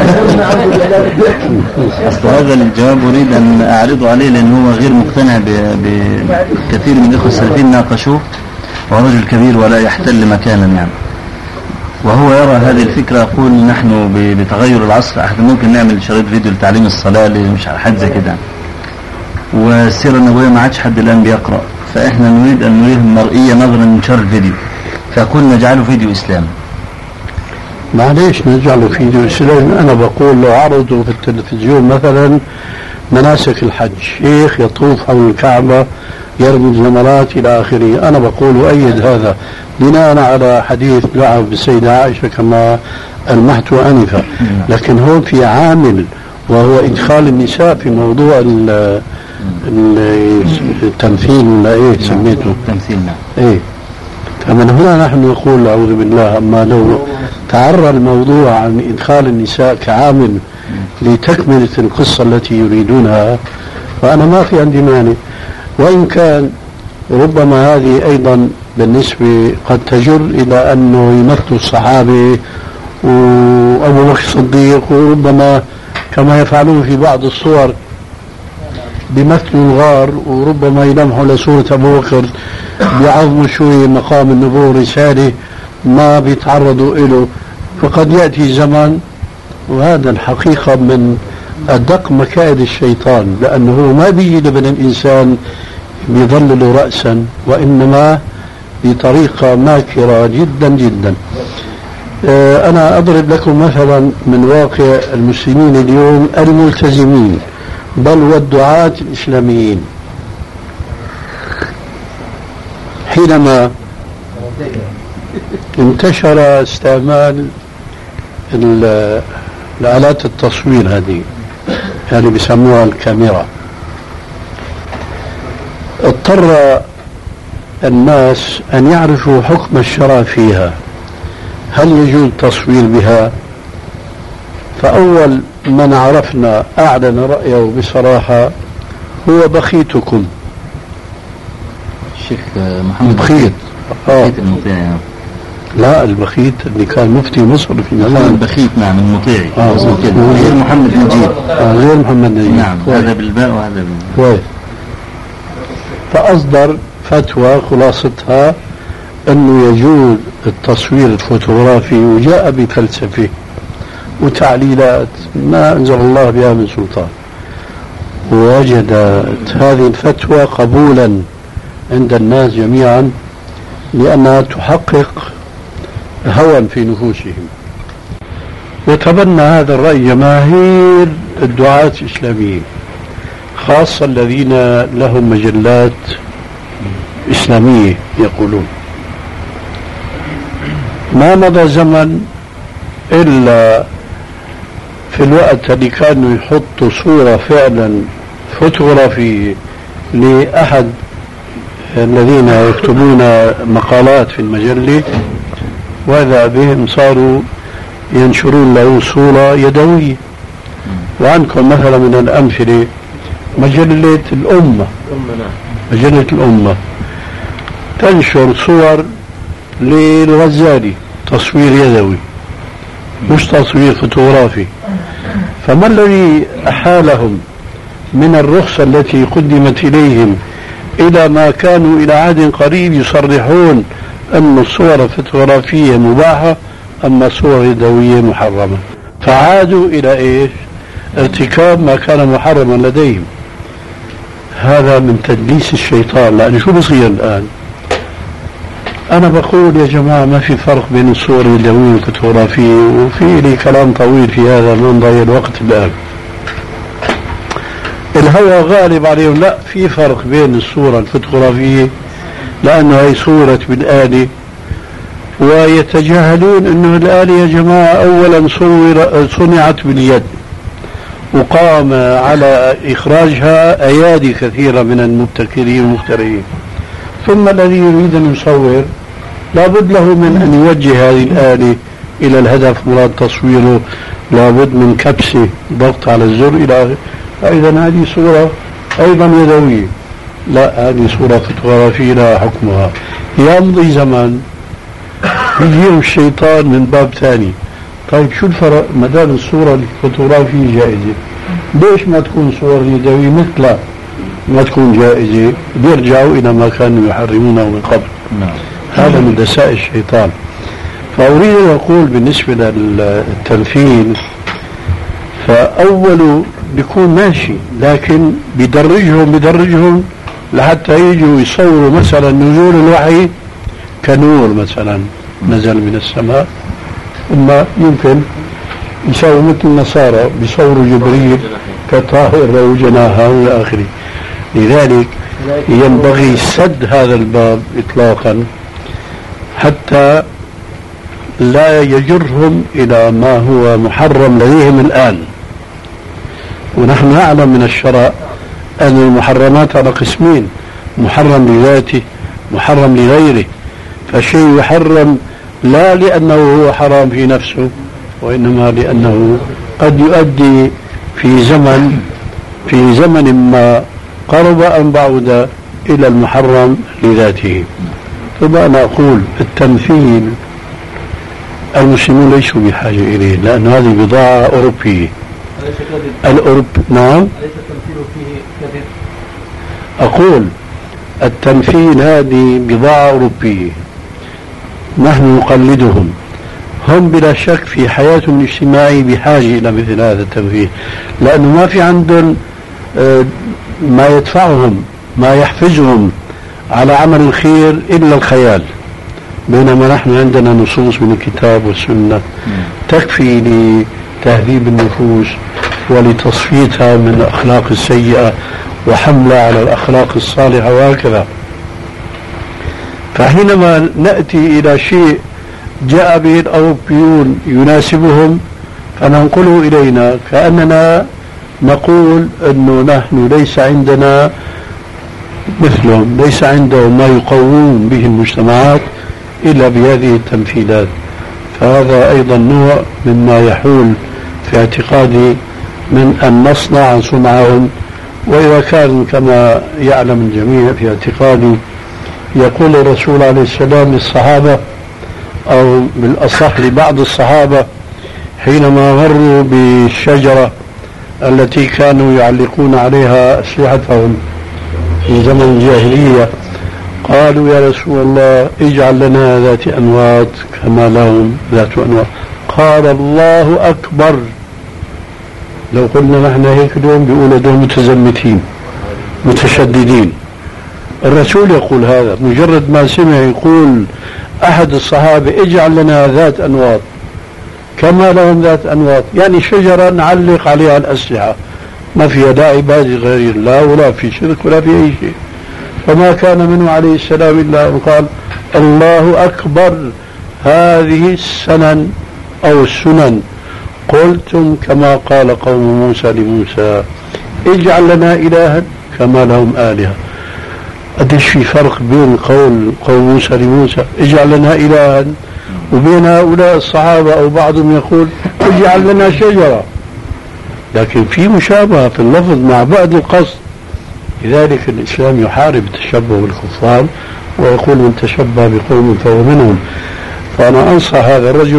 أصل هذا الجواب أريد أن أعرضه عليه لأنه هو غير مقتنع بكثير من الإخوة السلفيين ناقشوه، ورجل كبير ولا يحتل مكانا يعني، وهو يرى هذه الفكرة. يقول نحن بتغير العصر ممكن نعمل شريط فيديو لتعليم الصلاة مش حد زي كده، والسيرة النبوية ما عادش حد الآن بيقرأ، فإحنا نريد أن نريه المرئية نظرا من شر الفيديو، فيقول نجعله فيديو إسلامي. معليش نجعله فيديو إسلامي؟ أنا بقول لو عرضوا في التلفزيون مثلا مناسك الحج، شيخ يطوف حول الكعبة يرمي الجمرات إلى آخره، أنا بقول أؤيد هذا بناء على حديث لعب بالسيدة عائشة كما ألمحت آنفا، لكن هون في عامل وهو إدخال النساء في موضوع التمثيل ولا إيه سميته؟ التمثيل إيه. فمن هنا نحن نقول أعوذ بالله، أما لو تعرى الموضوع عن إدخال النساء كعامل لتكملة القصة التي يريدونها فأنا ما في عندي مانع، وإن كان ربما هذه أيضا بالنسبة قد تجر إلى أنه يمثل الصحابة وأبو بكر الصديق، وربما كما يفعلون في بعض الصور بمثل الغار، وربما يلمحوا لصورة أبو بكر بيعظموا شوي مقام النبوة والرسالة ما بيتعرضوا له، فقد يأتي زمن وهذا الحقيقة من أدق مكائد الشيطان، لأنه ما بيجي لبن الإنسان بيظلل رأسا، وإنما بطريقة ماكرة جدا جدا. أنا أضرب لكم مثلا من واقع المسلمين اليوم الملتزمين بل والدعاة الإسلاميين. حينما انتشر استعمال لآلات التصوير هذه يعني بيسموها الكاميرا، اضطر الناس أن يعرفوا حكم الشرع فيها، هل يجوز التصوير بها؟ فأول من عرفنا أعلن رأيه بصراحة هو بخيتكم الشيخ محمد بخيت. بخيت المطيعي. لا، البخيت اللي كان مفتي مصر في زمان. البخيت نعم المطيعي. غير محمد نجيب. غير محمد نجيب. نعم هذا بالباء وهذا بالباء. فأصدر فتوى خلاصتها أنه يجوز التصوير الفوتوغرافي، وجاء بفلسفة وتعليلات ما أنزل الله بها من سلطان، ووجدت هذه الفتوى قبولا عند الناس جميعا لأنها تحقق هوى في نفوسهم. وتبنى هذا الرأي جماهير الدعاة الإسلاميين، خاصة الذين لهم مجلات إسلامية يقولون. ما مضى زمن إلا في الوقت اللي كانوا يحطوا صورة فعلا فوتوغرافية لأحد الذين يكتبون مقالات في المجلة، وإذا بهم صاروا ينشرون له صورة يدوية. وعندكم مثلا من الأمثلة مجلة الأمة، مجلة الأمة تنشر صور للغزالي تصوير يدوي مش تصوير فوتوغرافي. فما الذي أحالهم من الرخصة التي قدمت إليهم إلى ما كانوا إلى عهد قريب يصرحون أن الصور الفوتوغرافية مباحة أما الصور اليدوية محرمة؟ فعادوا إلى إيش؟ ارتكاب ما كان محرما لديهم. هذا من تدليس الشيطان. لأن شو بصير الآن؟ أنا بقول يا جماعة ما في فرق بين الصور اليدوية والفوتوغرافية، وفي لي كلام طويل في هذا ما نضيع الوقت الآن. الهوى غالب عليهم، لا في فرق بين الصورة الفوتوغرافية لأنه هي صورة بالآلة، ويتجاهلون أنه الآلة يا جماعة أولا صنعت باليد، وقام على إخراجها أيادي كثيرة من المبتكرين والمخترعين. ثم الذي يريد أن يصور لابد له من أن يوجه هذه الآلة إلى الهدف مراد تصويره، لابد من كبسة ضغط على الزر إلى آخره. فإذا هذه صورة أيضا يدوية، لا هذه صورة فوتوغرافية لها حكمها. يمضي زمان يجيهم الشيطان من باب ثاني، طيب شو الفرق ما دام الصورة الفوتوغرافية جائزة ليش ما تكون صور يدوية مثلها ما تكون جائزة؟ بيرجعوا إلى ما كانوا يحرمونه من قبل. هذا من دسائس الشيطان. فأريد أن أقول بالنسبة للتمثيل، فأول بيكون ماشي، لكن بدرجهم لحتى يجوا يصوروا مثلا نزول الوحي كنور مثلا نزل من السماء، ثم يمكن يسووا مثل النصارى بيصوروا جبريل كطائر له جناحه إلى آخره. لذلك ينبغي سد هذا الباب إطلاقا حتى لا يجرهم إلى ما هو محرم لديهم الآن. ونحن نعلم من الشرع أن المحرمات على قسمين: محرم لذاته، محرم لغيره. فشيء يحرم لا لأنه هو حرام في نفسه، وإنما لأنه قد يؤدي في زمن ما قرب أم بعد إلى المحرم لذاته. ثم أنا أقول التمثيل المسلمون ليسوا بحاجة إليه، لأن هذه بضاعة أوروبية. نعم، أليس التمثيل فيه كذب؟ أقول التمثيل هذه بضاعة أوروبية، نحن نقلدهم. هم بلا شك في حياتهم الاجتماعية بحاجة إلى مثل هذا التمثيل، لأنه ما في عندهم ما يدفعهم ما يحفزهم على عمل الخير إلا الخيال، بينما نحن عندنا نصوص من الكتاب والسنة تكفي لتهذيب النفوس ولتصفيتها من الأخلاق السيئة وحملها على الأخلاق الصالحة وهكذا. فحينما نأتي إلى شيء جاء به الأوروبيون يناسبهم، فننقله إلينا كأننا نقول أنه نحن ليس عندنا مثلهم، ليس عندهم ما يقوون به المجتمعات إلا بهذه التمثيلات. فهذا أيضا نوع مما يحول في اعتقادي من أن نصنع صنعهم. وإذا كان كما يعلم الجميع في اعتقادي يقول الرسول عليه السلام للصحابة أو بالأصح لبعض الصحابة حينما مروا بالشجرة التي كانوا يعلقون عليها أسلحتهم في زمن الجاهلية، قالوا يا رسول الله اجعل لنا ذات أنواط كما لهم ذات أنواط. قال الله أكبر. لو قلنا نحن هيك دوم بيقولوا دوم متزمتين متشددين. الرسول يقول هذا مجرد ما سمع يقول أحد الصحابة اجعل لنا ذات أنواط كما لهم ذات أنواط، يعني شجرة نعلق عليها الأسلحة، ما فيها داعي عبادة غير الله ولا في شرك ولا في أي شيء. فما كان منه عليه السلام إلا أن قال الله أكبر، هذه السنن أو السنن قلتم كما قال قوم موسى لموسى اجعل لنا إلها كما لهم آلهة. قديش في فرق بين قول قوم موسى لموسى اجعل لنا إلها وبين هؤلاء الصحابة أو بعضهم يقول اجعل لنا شجرة، لكن في مشابهة في اللفظ مع بعض القصد. لذلك الإسلام يحارب التشبه بالكفار ويقول من تشبه بقوم فهو منهم. فأنا أنصح هذا الرجل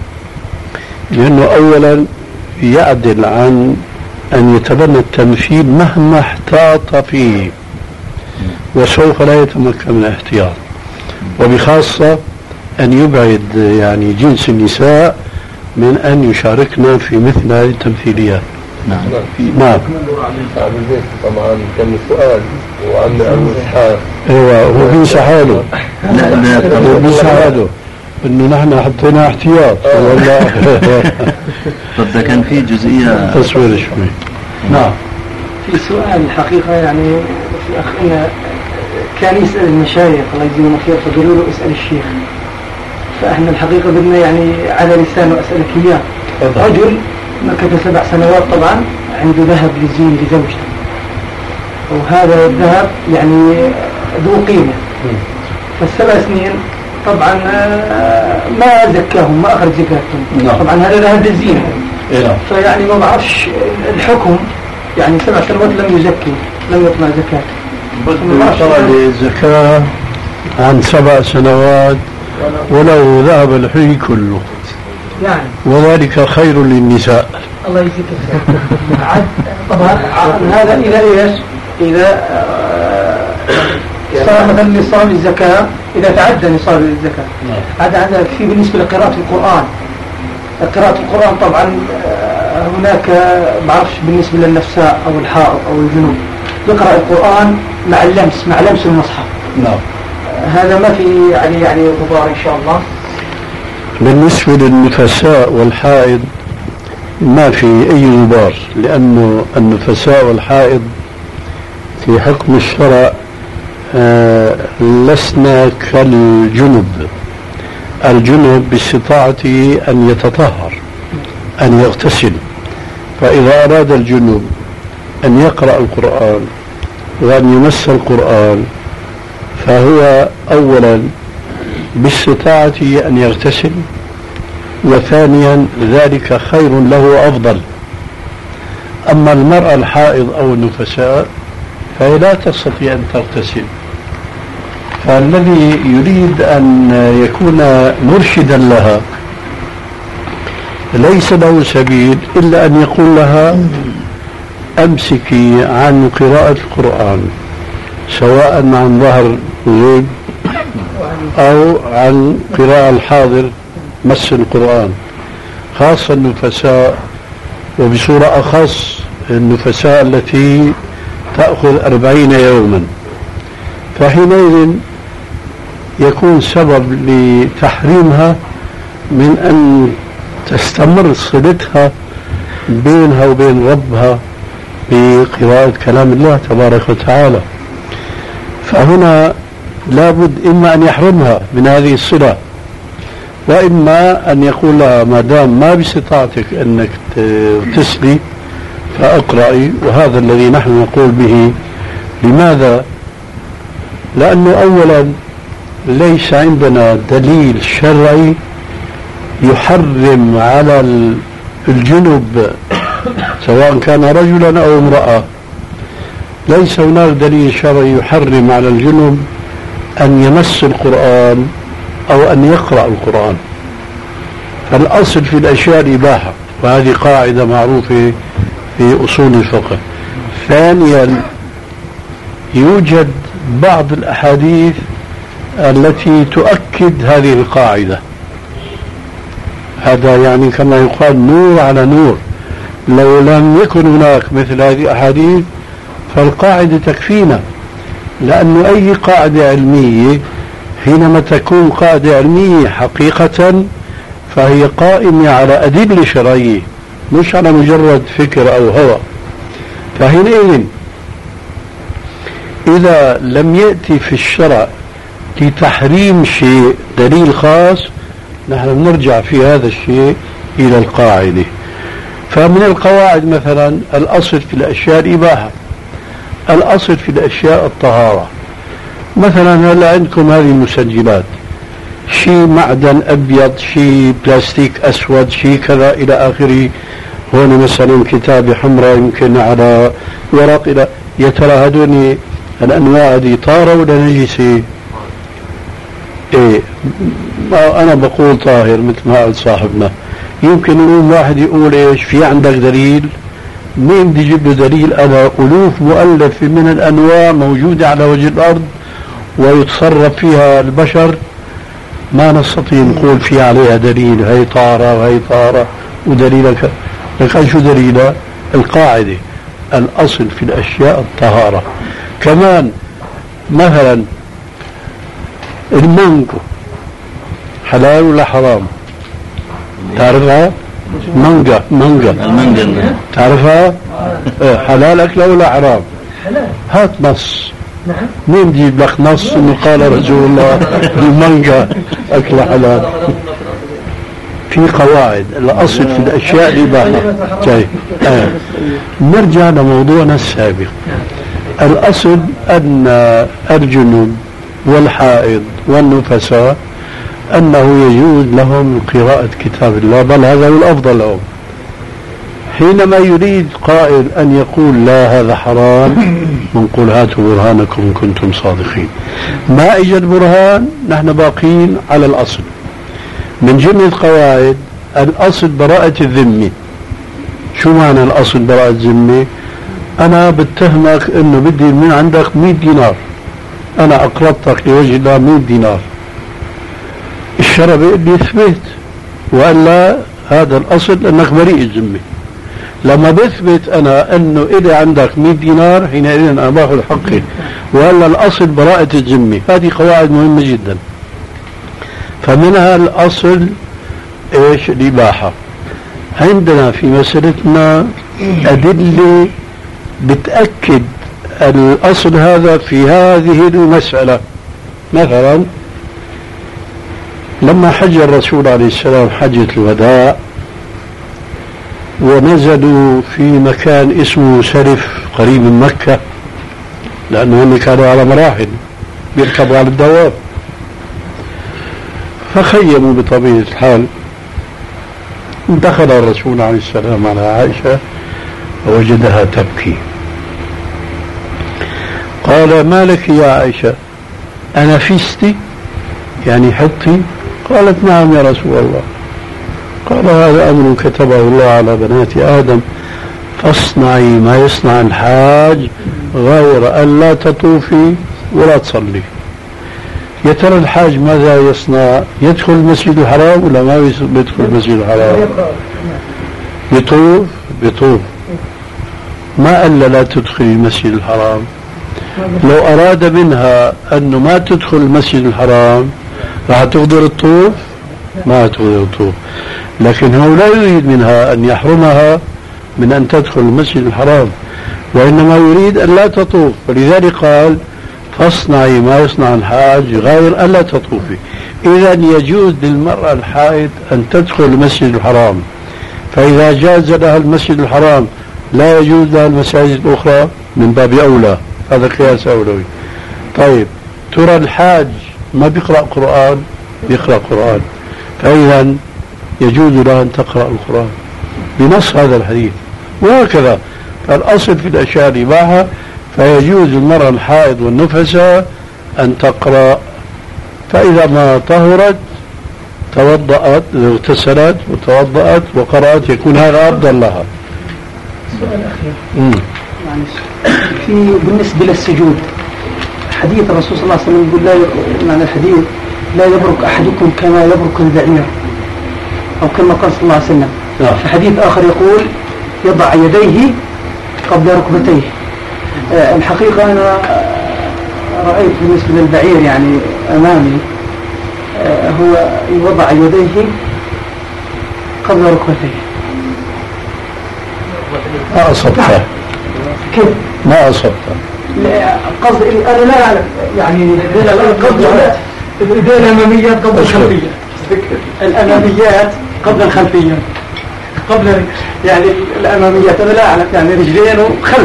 لأنه أولا يعدل عن أن يتبنى التمثيل مهما احتاط فيه، وسوف لا يتمكن من الاحتياط، وبخاصة أن يبعد يعني جنس النساء من أن يشاركنا في مثل هذه التمثيليات. نعم. نعم. طبعا كان السؤال وعن الإسحاق. ايوه هو بينسى حاله. لا بينسى حاله انه نحن حطينا احتياط ولا. طب ده كان في جزئية تصوير شوي. نعم. في سؤال الحقيقة يعني في أخينا كان يسأل المشايخ الله يجزيهم خير فقالوا له اسأل الشيخ، فإحنا الحقيقة بدنا يعني على لسانه أسألك إياه. رجل مكث 7 سنوات طبعا عنده ذهب للزين لزوجته، وهذا الذهب يعني ذو قيمة، فال7 سنين طبعا ما زكاهم ما أخرج زكاتهم. طبعا هذا ذهب للزين فيعني ما بعرفش الحكم، يعني 7 سنوات لم يزكي لم يطلع زكاة. بده الزكاة عن 7 سنوات ولو ذهب الحي كله يعني وذلك خير للنساء. الله يجزيك الخير. طبعا هذا إذا إيش؟ إذا صار مثلا نصاب الزكاة، إذا تعدى نصاب الزكاة. هذا في بالنسبة لقراءة القرآن. قراءة القرآن طبعا هناك بعرفش بالنسبة للنفساء أو الحائض أو الجنوب يقرأ القرآن مع لمس المصحف. نعم. هذا ما في يعني غبار إن شاء الله. بالنسبة للنفساء والحائض ما في أي غبار، لأنه النفساء والحائض في حكم الشرع لسنا كالجنب. الجنب باستطاعته أن يتطهر أن يغتسل، فإذا أراد الجنب أن يقرأ القرآن وأن يمس القرآن فهو أولا باستطاعته أن يغتسل، وثانيا ذلك خير له وأفضل. أما المرأة الحائض أو النفساء فهي لا تستطيع أن تغتسل، فالذي يريد أن يكون مرشدا لها ليس له سبيل إلا أن يقول لها أمسكي عن قراءة القرآن سواء عن ظهر غيب أو عن قراءة الحاضر مس القرآن، خاصة النفساء وبصورة أخص النفساء التي تأخذ 40 يوما، فحينئذ يكون سبب لتحريمها من أن تستمر صلتها بينها وبين ربها بقراءة كلام الله تبارك وتعالى. فهنا لابد إما أن يحرمها من هذه الصلة وإما أن يقول لها ما دام ما باستطاعتك أنك تغتسلي فأقرأي، وهذا الذي نحن نقول به. لماذا؟ لأنه أولا ليس عندنا دليل شرعي يحرم على الجنب سواء كان رجلا أو امرأة، ليس هناك دليل شرعي يحرم على الجنب أن يمس القرآن أو أن يقرأ القرآن. فالأصل في الأشياء الإباحة، وهذه قاعدة معروفة في أصول الفقه. ثانيا يوجد بعض الأحاديث التي تؤكد هذه القاعدة، هذا يعني كما يقال نور على نور. لو لم يكن هناك مثل هذه الأحاديث فالقاعدة تكفينا، لأن أي قاعدة علمية حينما تكون قاعدة علمية حقيقة فهي قائمة على أدلة شرعية مش على مجرد فكر أو هوى. فحينئذ إذا لم يأتي في الشرع لتحريم شيء دليل خاص، نحن نرجع في هذا الشيء إلى القاعدة. فمن القواعد مثلا الأصل في الأشياء الإباحة، الأصل في الأشياء الطهارة. مثلا هلا عندكم هذه المسجلات، شيء معدن أبيض، شيء بلاستيك أسود، شيء كذا إلى آخره. هون مثلا كتابة حمراء يمكن على ورق، إلى يا ترى هذول الأنواع دي طاهرة ولا نجسة؟ إيه أنا بقول طاهر مثل ما قال صاحبنا. يمكن يقول واحد يقول إيش في عندك دليل؟ مين بدي يجيب له دليل؟ أنا ألوف مؤلفة من الأنواع موجودة على وجه الأرض ويتصرف فيها البشر، ما نستطيع نقول في عليها دليل هي طارة وهي طارة ودليلك. لكن شو دليلها؟ القاعدة الأصل في الأشياء الطهارة. كمان مثلا المانجو حلال ولا حرام؟ تعرفها؟ مانجا المانجا تعرفها؟ حلال أكلها ولا حرام؟ هات نص. مين يجيب لك نص انه قال رسول الله المانجا اكل حلال؟ في قواعد الاصل في الاشياء الاباحه. طيب نرجع لموضوعنا السابق. الاصل ان الجنوب والحائض والنفساء انه يجوز لهم قراءه كتاب الله، بل هذا هو الافضل لهم. حينما يريد قائل أن يقول لا هذا حرام، نقول هاتوا برهانكم إن كنتم صادقين. ما إجد برهان نحن باقين على الأصل. من جملة القواعد الأصل براءة الذمة. شو معنى الأصل براءة الذمة؟ أنا بتهمك أنه بدي من عندك 100 دينار، أنا أقرضتك لوجه الله 100 دينار، الشرع بيقول لي اثبت، وإلا هذا الأصل أنك بريء الذمة. لما بثبت أنا أنه إذا عندك 100 دينار حينئذ أنا باخذ حقي، وإلا الأصل براءة الذمة. هذه قواعد مهمة جدا. فمنها الأصل إيش؟ الإباحة. عندنا في مسألتنا أدلة بتأكد الأصل هذا في هذه المسألة. مثلا لما حج الرسول عليه السلام حجة الوداع ونزلوا في مكان اسمه سرف قريب من مكة، لأنهم كانوا على مراحل بيركبوا على الدواب، فخيموا بطبيعة الحال. دخل الرسول عليه السلام على عائشة فوجدها تبكي. قال ما لك يا عائشة؟ أنفستي؟ يعني حطي؟ قالت نعم يا رسول الله. قال هذا أمر كتبه الله على بنات آدم، فاصنعي ما يصنع الحاج غير أن لا تطوفي ولا تصلي. يا ترى الحاج ماذا يصنع؟ يدخل المسجد الحرام ولا ما يدخل المسجد الحرام؟ يطوف. ما قال لا تدخل المسجد الحرام. لو أراد منها أنه ما تدخل المسجد الحرام راح تقدر الطوف؟ ما تقدر الطوف. لكن هو لا يريد منها أن يحرمها من أن تدخل المسجد الحرام، وإنما يريد أن لا تطوف. ولذلك قال فاصنعي ما يصنع الحاج غير ألا تطوفي. إذا يجوز للمرأة الحائض أن تدخل المسجد الحرام، فإذا جاز لها المسجد الحرام لا يجوز لها المساجد الأخرى من باب أولى، هذا قياس أولوي. طيب ترى الحاج ما بيقرأ قرآن؟ بيقرأ قرآن، فإذا يجوز لها أن تقرأ القرآن بنص هذا الحديث، وهكذا. فالأصل في الأشياء الإباحة، فيجوز المرأة الحائض والنفسة أن تقرأ، فإذا ما طهرت توضأت، اغتسلت وتوضأت وقرأت، يكون هذا أفضل لها. السؤال الأخير في بالنسبة للسجود، حديث الرسول صلى الله عليه وسلم يقول معنى الحديث لا يبرك أحدكم كما يبرك البعير، أو كما قال صلى الله عليه وسلم. في حديث آخر يقول يضع يديه قبل ركبتيه. الحقيقة أنا رأيت بالنسبة للبعير يعني أمامي هو يوضع يديه قبل ركبتيه. ما أصبتها كيف؟ ما أصبتها. قصد أنا لا أعلم يعني قبل الأماميات قبل الخلفيات، الأماميات قبل الخلفيات، قبل يعني الأماميات أنا لا أعلم يعني رجلين وخلف.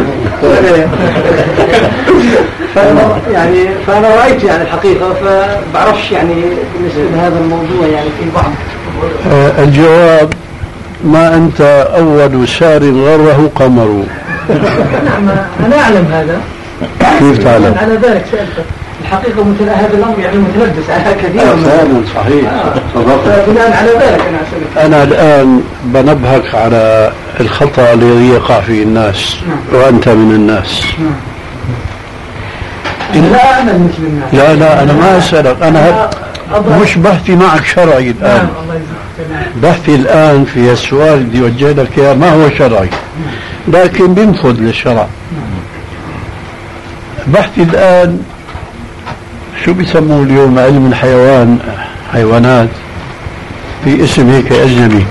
فأنا رأيت يعني الحقيقة، فبعرفش يعني بالنسبة لهذا الموضوع يعني في بعض. الجواب ما أنت أول سار غره قمر. نعم أنا أعلم هذا. كيف تعلم؟ على ذلك سألت الحقيقة مثل هذا الأمر يعني متلبس على كثير. فعلا صحيح. بناء على ذلك أنا أسألك. أنا الآن بنبهك على الخطأ الذي يقع فيه الناس، وأنت من الناس. لا أنا مثل الناس. لا أنا ما أسألك، أنا مش بحثي معك شرعي الآن. بحثي الآن في السؤال اللي يوجه لك إياه ما هو شرعي، لكن بينفذ للشرع. بحثي الآن شو بيسموه اليوم علم الحيوان، حيوانات في اسم هيك أجنبي،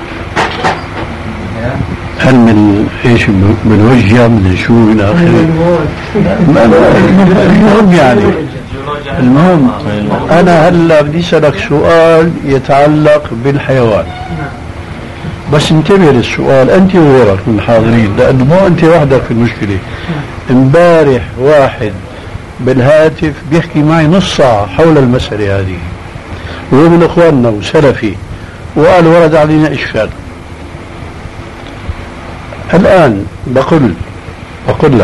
علم ايش بالوجه من شو الى اخره. المهم يعني المهم انا هلا بدي اسالك سؤال يتعلق بالحيوان، بس انتبه للسؤال انت وغيرك من الحاضرين، لانه مو انت وحدك في المشكله. امبارح واحد بالهاتف بيحكي معي نص ساعه حول المساله هذه، وهو من اخواننا وسلفي، وقال ورد علينا اشكال. الآن بقول لك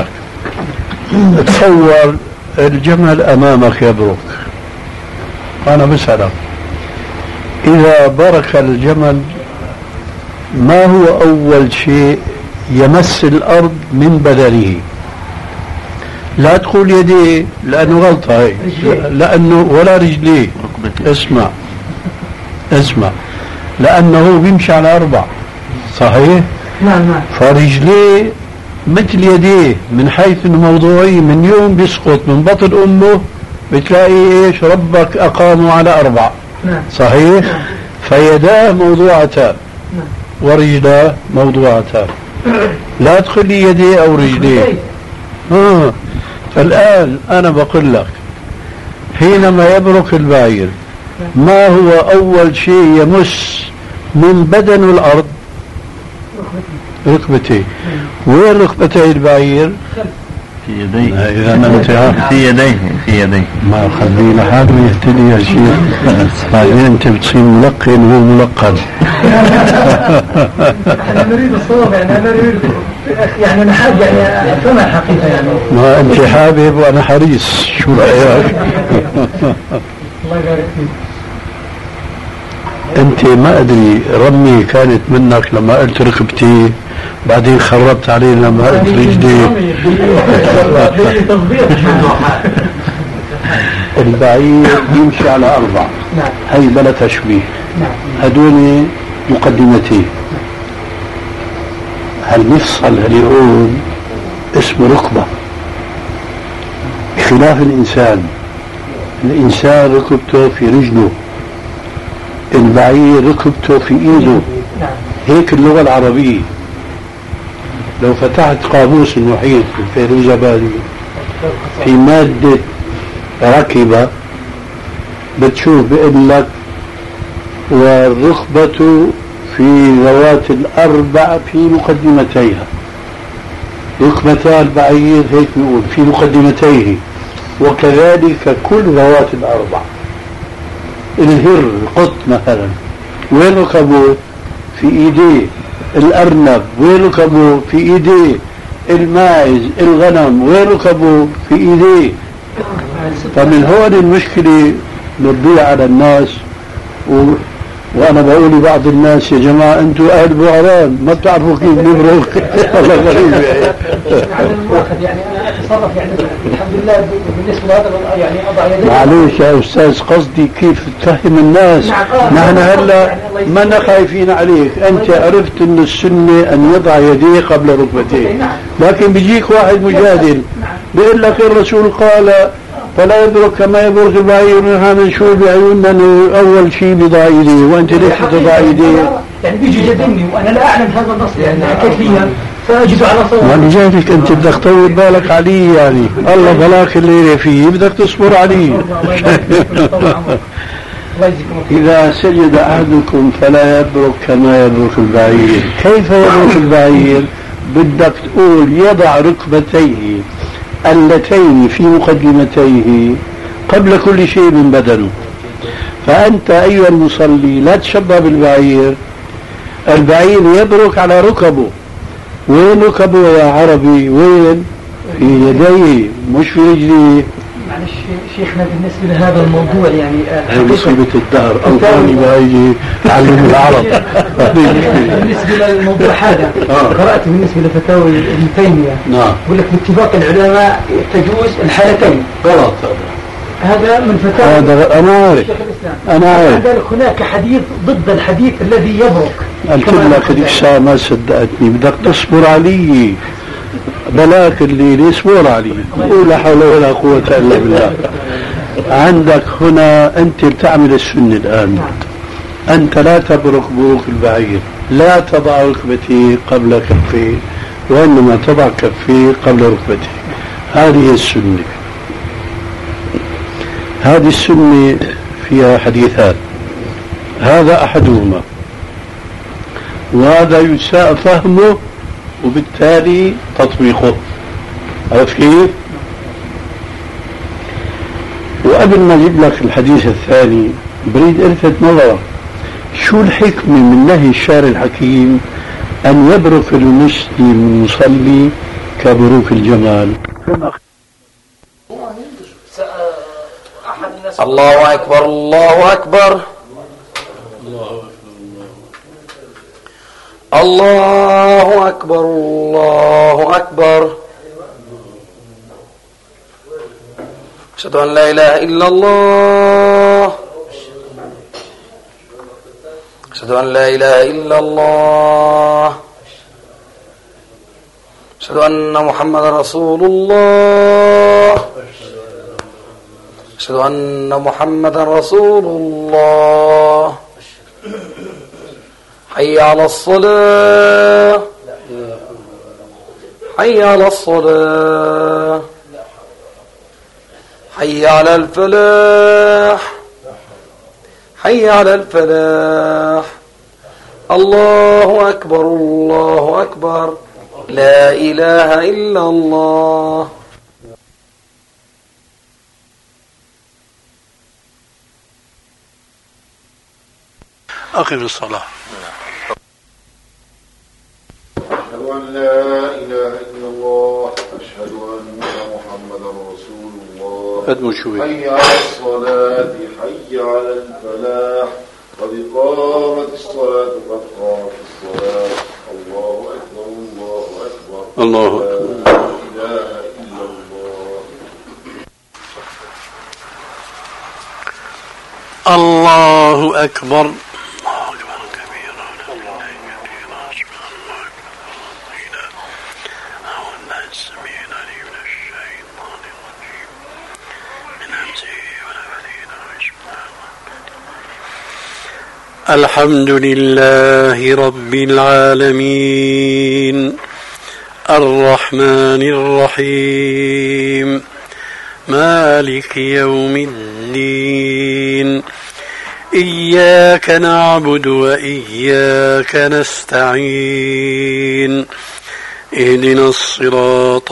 تصور الجمل أمامك يبرك، أنا بسألك إذا برك الجمل ما هو أول شيء يمس الأرض من بدنه؟ لا تقول يديه لأنه غلطة هي، لأنه ولا رجليه. اسمع لأنه بيمشي على 4 صحيح؟ نعم. فرجليه مثل يديه من حيث انه موضوعي، من يوم بيسقط من بطن امه بتلاقي ايش ربك اقاموا على 4. نعم. صحيح. نعم. فيداه موضوعتان. نعم. ورجلاه موضوعتان. لا تقول لي يديه او رجليه. فالان انا بقول لك حينما يبرك البعير ما هو اول شيء يمس من بدن الارض؟ ركبتي. وين ركبتي البعير؟ في يديه. إذا أنت في يديه ما خليه لحاله يهتدي يا شيخ. بعدين أنت بتصير ملقن وهو ملقن. أنا نريد الصواب يعني أنا نريد يعني أنا حابب يعني أفهم الحقيقة يعني. ما أنت حابب وأنا حريص، شو رأيك؟ الله يبارك فيك. أنت ما أدري رمي كانت منك لما قلت ركبتي، بعدين خربت علي لما قلت رجلي. البعير يمشي على 4. هي بلا تشبيه. هدول مقدمتي. هالمفصل هاليقول اسمه ركبة، بخلاف الإنسان ركبته في رجله، البعير ركبته في ايده. هيك اللغة العربية. لو فتحت قاموس المحيط في الفيروزابادي في مادة ركب بتشوف بيقول لك والركبة في ذوات الأربع في مقدمتيها، ركبتا البعير هيك بيقول في مقدمتيه، وكذلك كل ذوات الأربع. الهر القط مثلا وين ركبه؟ في ايديه. الأرنب وين ركبه؟ في ايديه. الماعز الغنم وين ركبه؟ في ايديه. فمن هون المشكلة بتضيع على الناس. وانا بقول لبعض الناس يا جماعه انتم اهل بوعران ما بتعرفوا كيف نبرك. والله غريب يعني انا اتصرف يعني الحمد لله بالنسبه لهذا يعني اضع يدي. معلش يا استاذ قصدي كيف تفهم الناس. نحن هلا ما خايفين عليك، انت عرفت ان السنه ان يضع يديه قبل ركبتيه، لكن بيجيك واحد مجادل بيقول لك الرسول قال فلا يبرك كما يبرك البعير من شو بعيوننا انه اول شيء بضع يديه، وانت ليش تضع يديه؟ يعني بيجي جدني وانا لا اعلم هذا النص يعني حكيت فيها فاجد على صوت. ولذلك انت بدك تطول بالك عليه، يعني الله بلاك الليله فيه بدك تصبر عليه. إذا سجد أحدكم فلا يبرك كما يبرك البعير. كيف يبرك البعير؟ بدك تقول يضع ركبتيه اللتين في مقدمتيه قبل كل شيء من بدنه. فأنت أيها المصلي لا تشبه بالبعير. البعير يبرك على ركبه. وين ركبه يا عربي؟ وين؟ في يديه مش في رجليه. معلش شيخنا بالنسبة لهذا الموضوع يعني مصيبة الدهر أو ثاني ما يجي تعلم العرب. بالنسبة للموضوع هذا قرأت بالنسبة لفتاوى ابن تيمية يقول لك باتفاق العلماء تجوز الحالتين. غلط هذا من فتاوى هذا أنا عارف. هناك حديث ضد الحديث الذي يبرك. قلت لك الإساءة ما صدقتني، بدك تصبر علي بلاك الليل اصبر علي. لا حول ولا قوة إلا بالله. عندك هنا أنت بتعمل السنة الآن. أنت لا تبرك بروك البعير، لا تضع ركبتي قبل كفيه، وإنما تضع كفيه قبل ركبتي. هذه السنة. هذه السنة فيها حديثان، هذا أحدهما وهذا يساء فهمه وبالتالي تطبيقه. عرفت كيف؟ وقبل ما اجيب لك الحديث الثاني بريد الفت نظرك شو الحكمة من نهي الشارع الحكيم ان يبرك المسلم المصلي كبروك الجمال. الله أكبر الله أكبر الله أكبر الله أكبر. أشهد أن لا إله إلا الله أشهد أن لا إله إلا الله أشهد أن محمدا رسول الله أشهد أن محمدا رسول الله. حي على الصلاة حي على الصلاة حي على الفلاح حي على الفلاح. الله أكبر الله أكبر لا إله إلا الله. أقم الصلاة. أشهد أن لا إله إلا الله أشهد أن محمدا رسول الله. حي على الصلاة حي على الفلاح قد قامت الصلاة قد قامت الصلاة. الله أكبر الله أكبر الله أكبر لا إله إلا الله. الله أكبر. الحمد لله رب العالمين الرحمن الرحيم مالك يوم الدين إياك نعبد وإياك نستعين اهدنا الصراط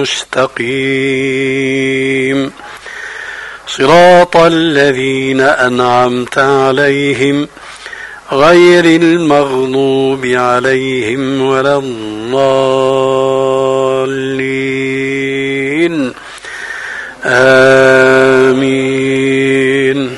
المستقيم صراط الذين أنعمت عليهم غير المغضوب عليهم ولا الضالين آمين.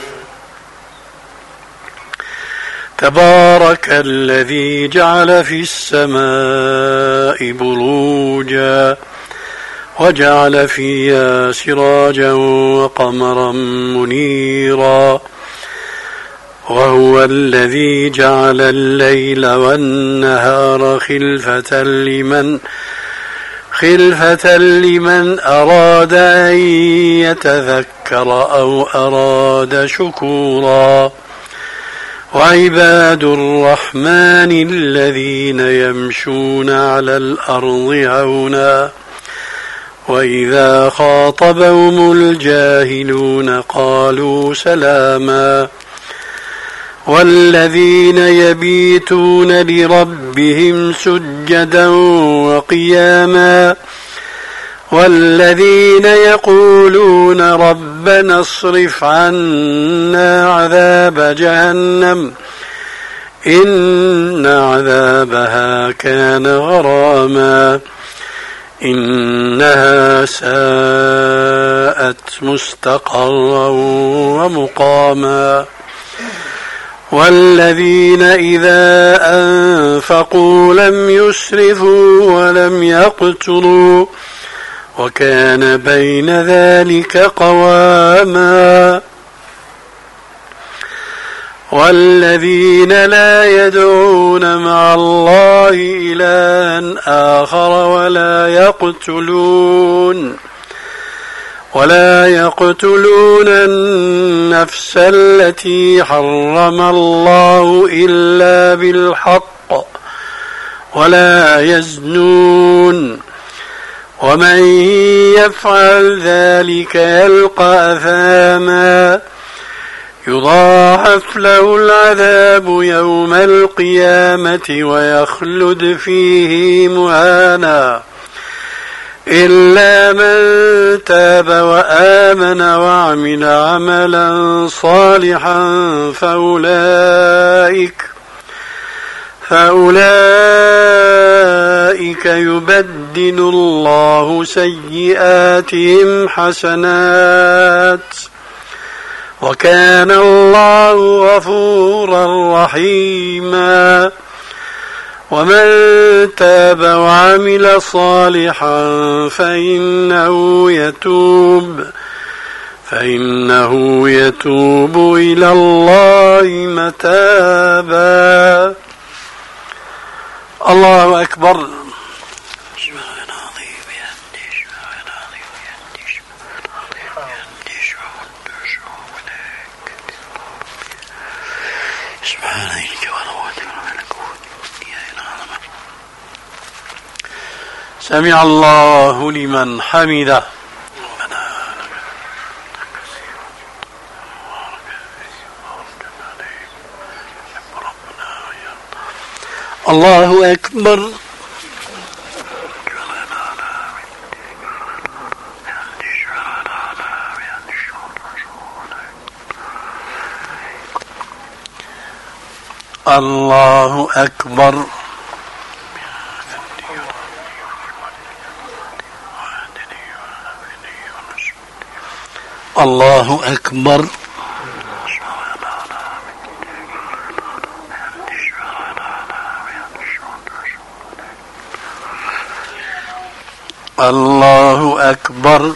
تبارك الذي جعل في السماء بروجا وجعل فيها سراجا وقمرا منيرا وهو الذي جعل الليل والنهار خلفة لمن أراد أن يتذكر أو أراد شكورا وعباد الرحمن الذين يمشون على الأرض هونا وإذا خاطبهم الجاهلون قالوا سلاما والذين يبيتون لربهم سجدا وقياما والذين يقولون ربنا اصرف عنا عذاب جهنم إن عذابها كان غراما إنها ساءت مستقرا ومقاما والذين إذا أنفقوا لم يسرفوا ولم يقتروا وكان بين ذلك قواما والذين لا يدعون مع الله إلها آخر ولا يقتلون النفس التي حرم الله إلا بالحق ولا يزنون ومن يفعل ذلك يلقى أثاما يضاعف له العذاب يوم القيامة ويخلد فيه مهانا إلا من تاب وآمن وعمل عملا صالحا فأولئك يبدل الله سيئاتهم حسنات وكان الله غفورا رحيما ومن تاب وعمل صالحا فإنه يتوب إلى الله متابا. الله أكبر. سمع الله لمن حمده. الله أكبر. الله أكبر. الله أكبر. الله أكبر.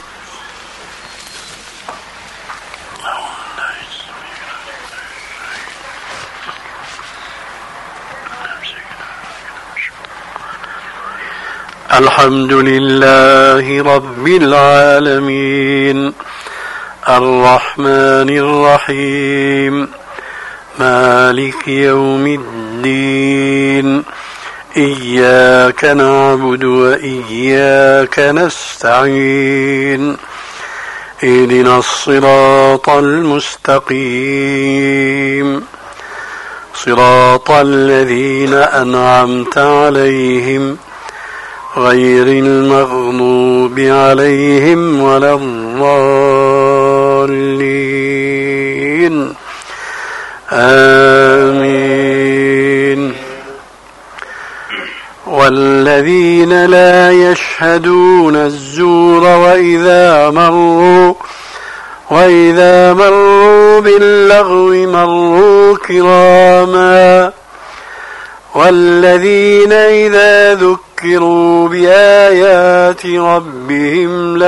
الحمد لله رب العالمين الرحمن الرحيم مالك يوم الدين إياك نعبد وإياك نستعين اهدنا الصراط المستقيم صراط الذين أنعمت عليهم غير المغضوب عليهم ولا الضالين آمين. والذين لا يشهدون الزور وإذا مروا باللغو مروا كراما والذين إذا ذكروا بآيات ربهم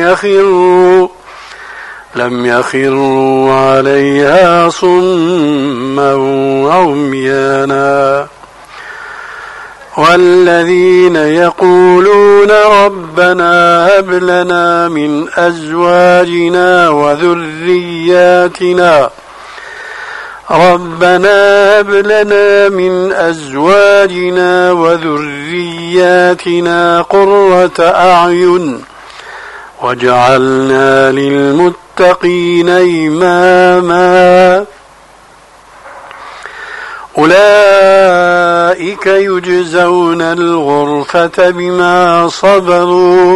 لم يخروا عليها صما وعميانا والذين يقولون ربنا هب لنا من أزواجنا وذرياتنا قرة أعين واجعلنا للمتقين إماما أولئك يجزون الغرفة بما صبروا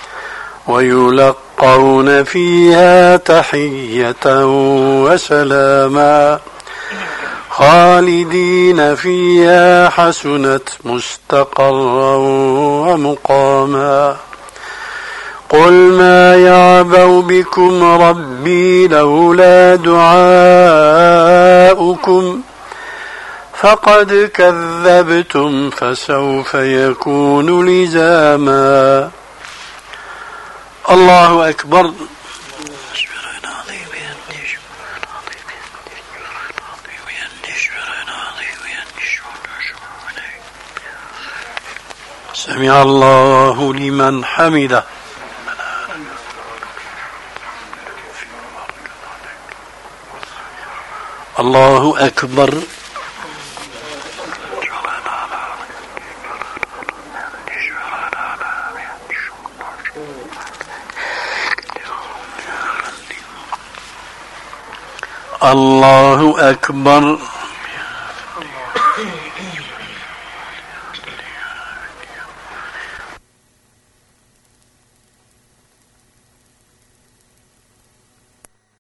ويلقون فيها تحية وسلاما خالدين فيها حسنت مستقرا ومقاما. قل ما يعبأ بكم ربي لولا دعاؤكم فقد كذبتم فسوف يكون لزاما. الله أكبر. سمع الله لمن حمده. الله أكبر. الله أكبر.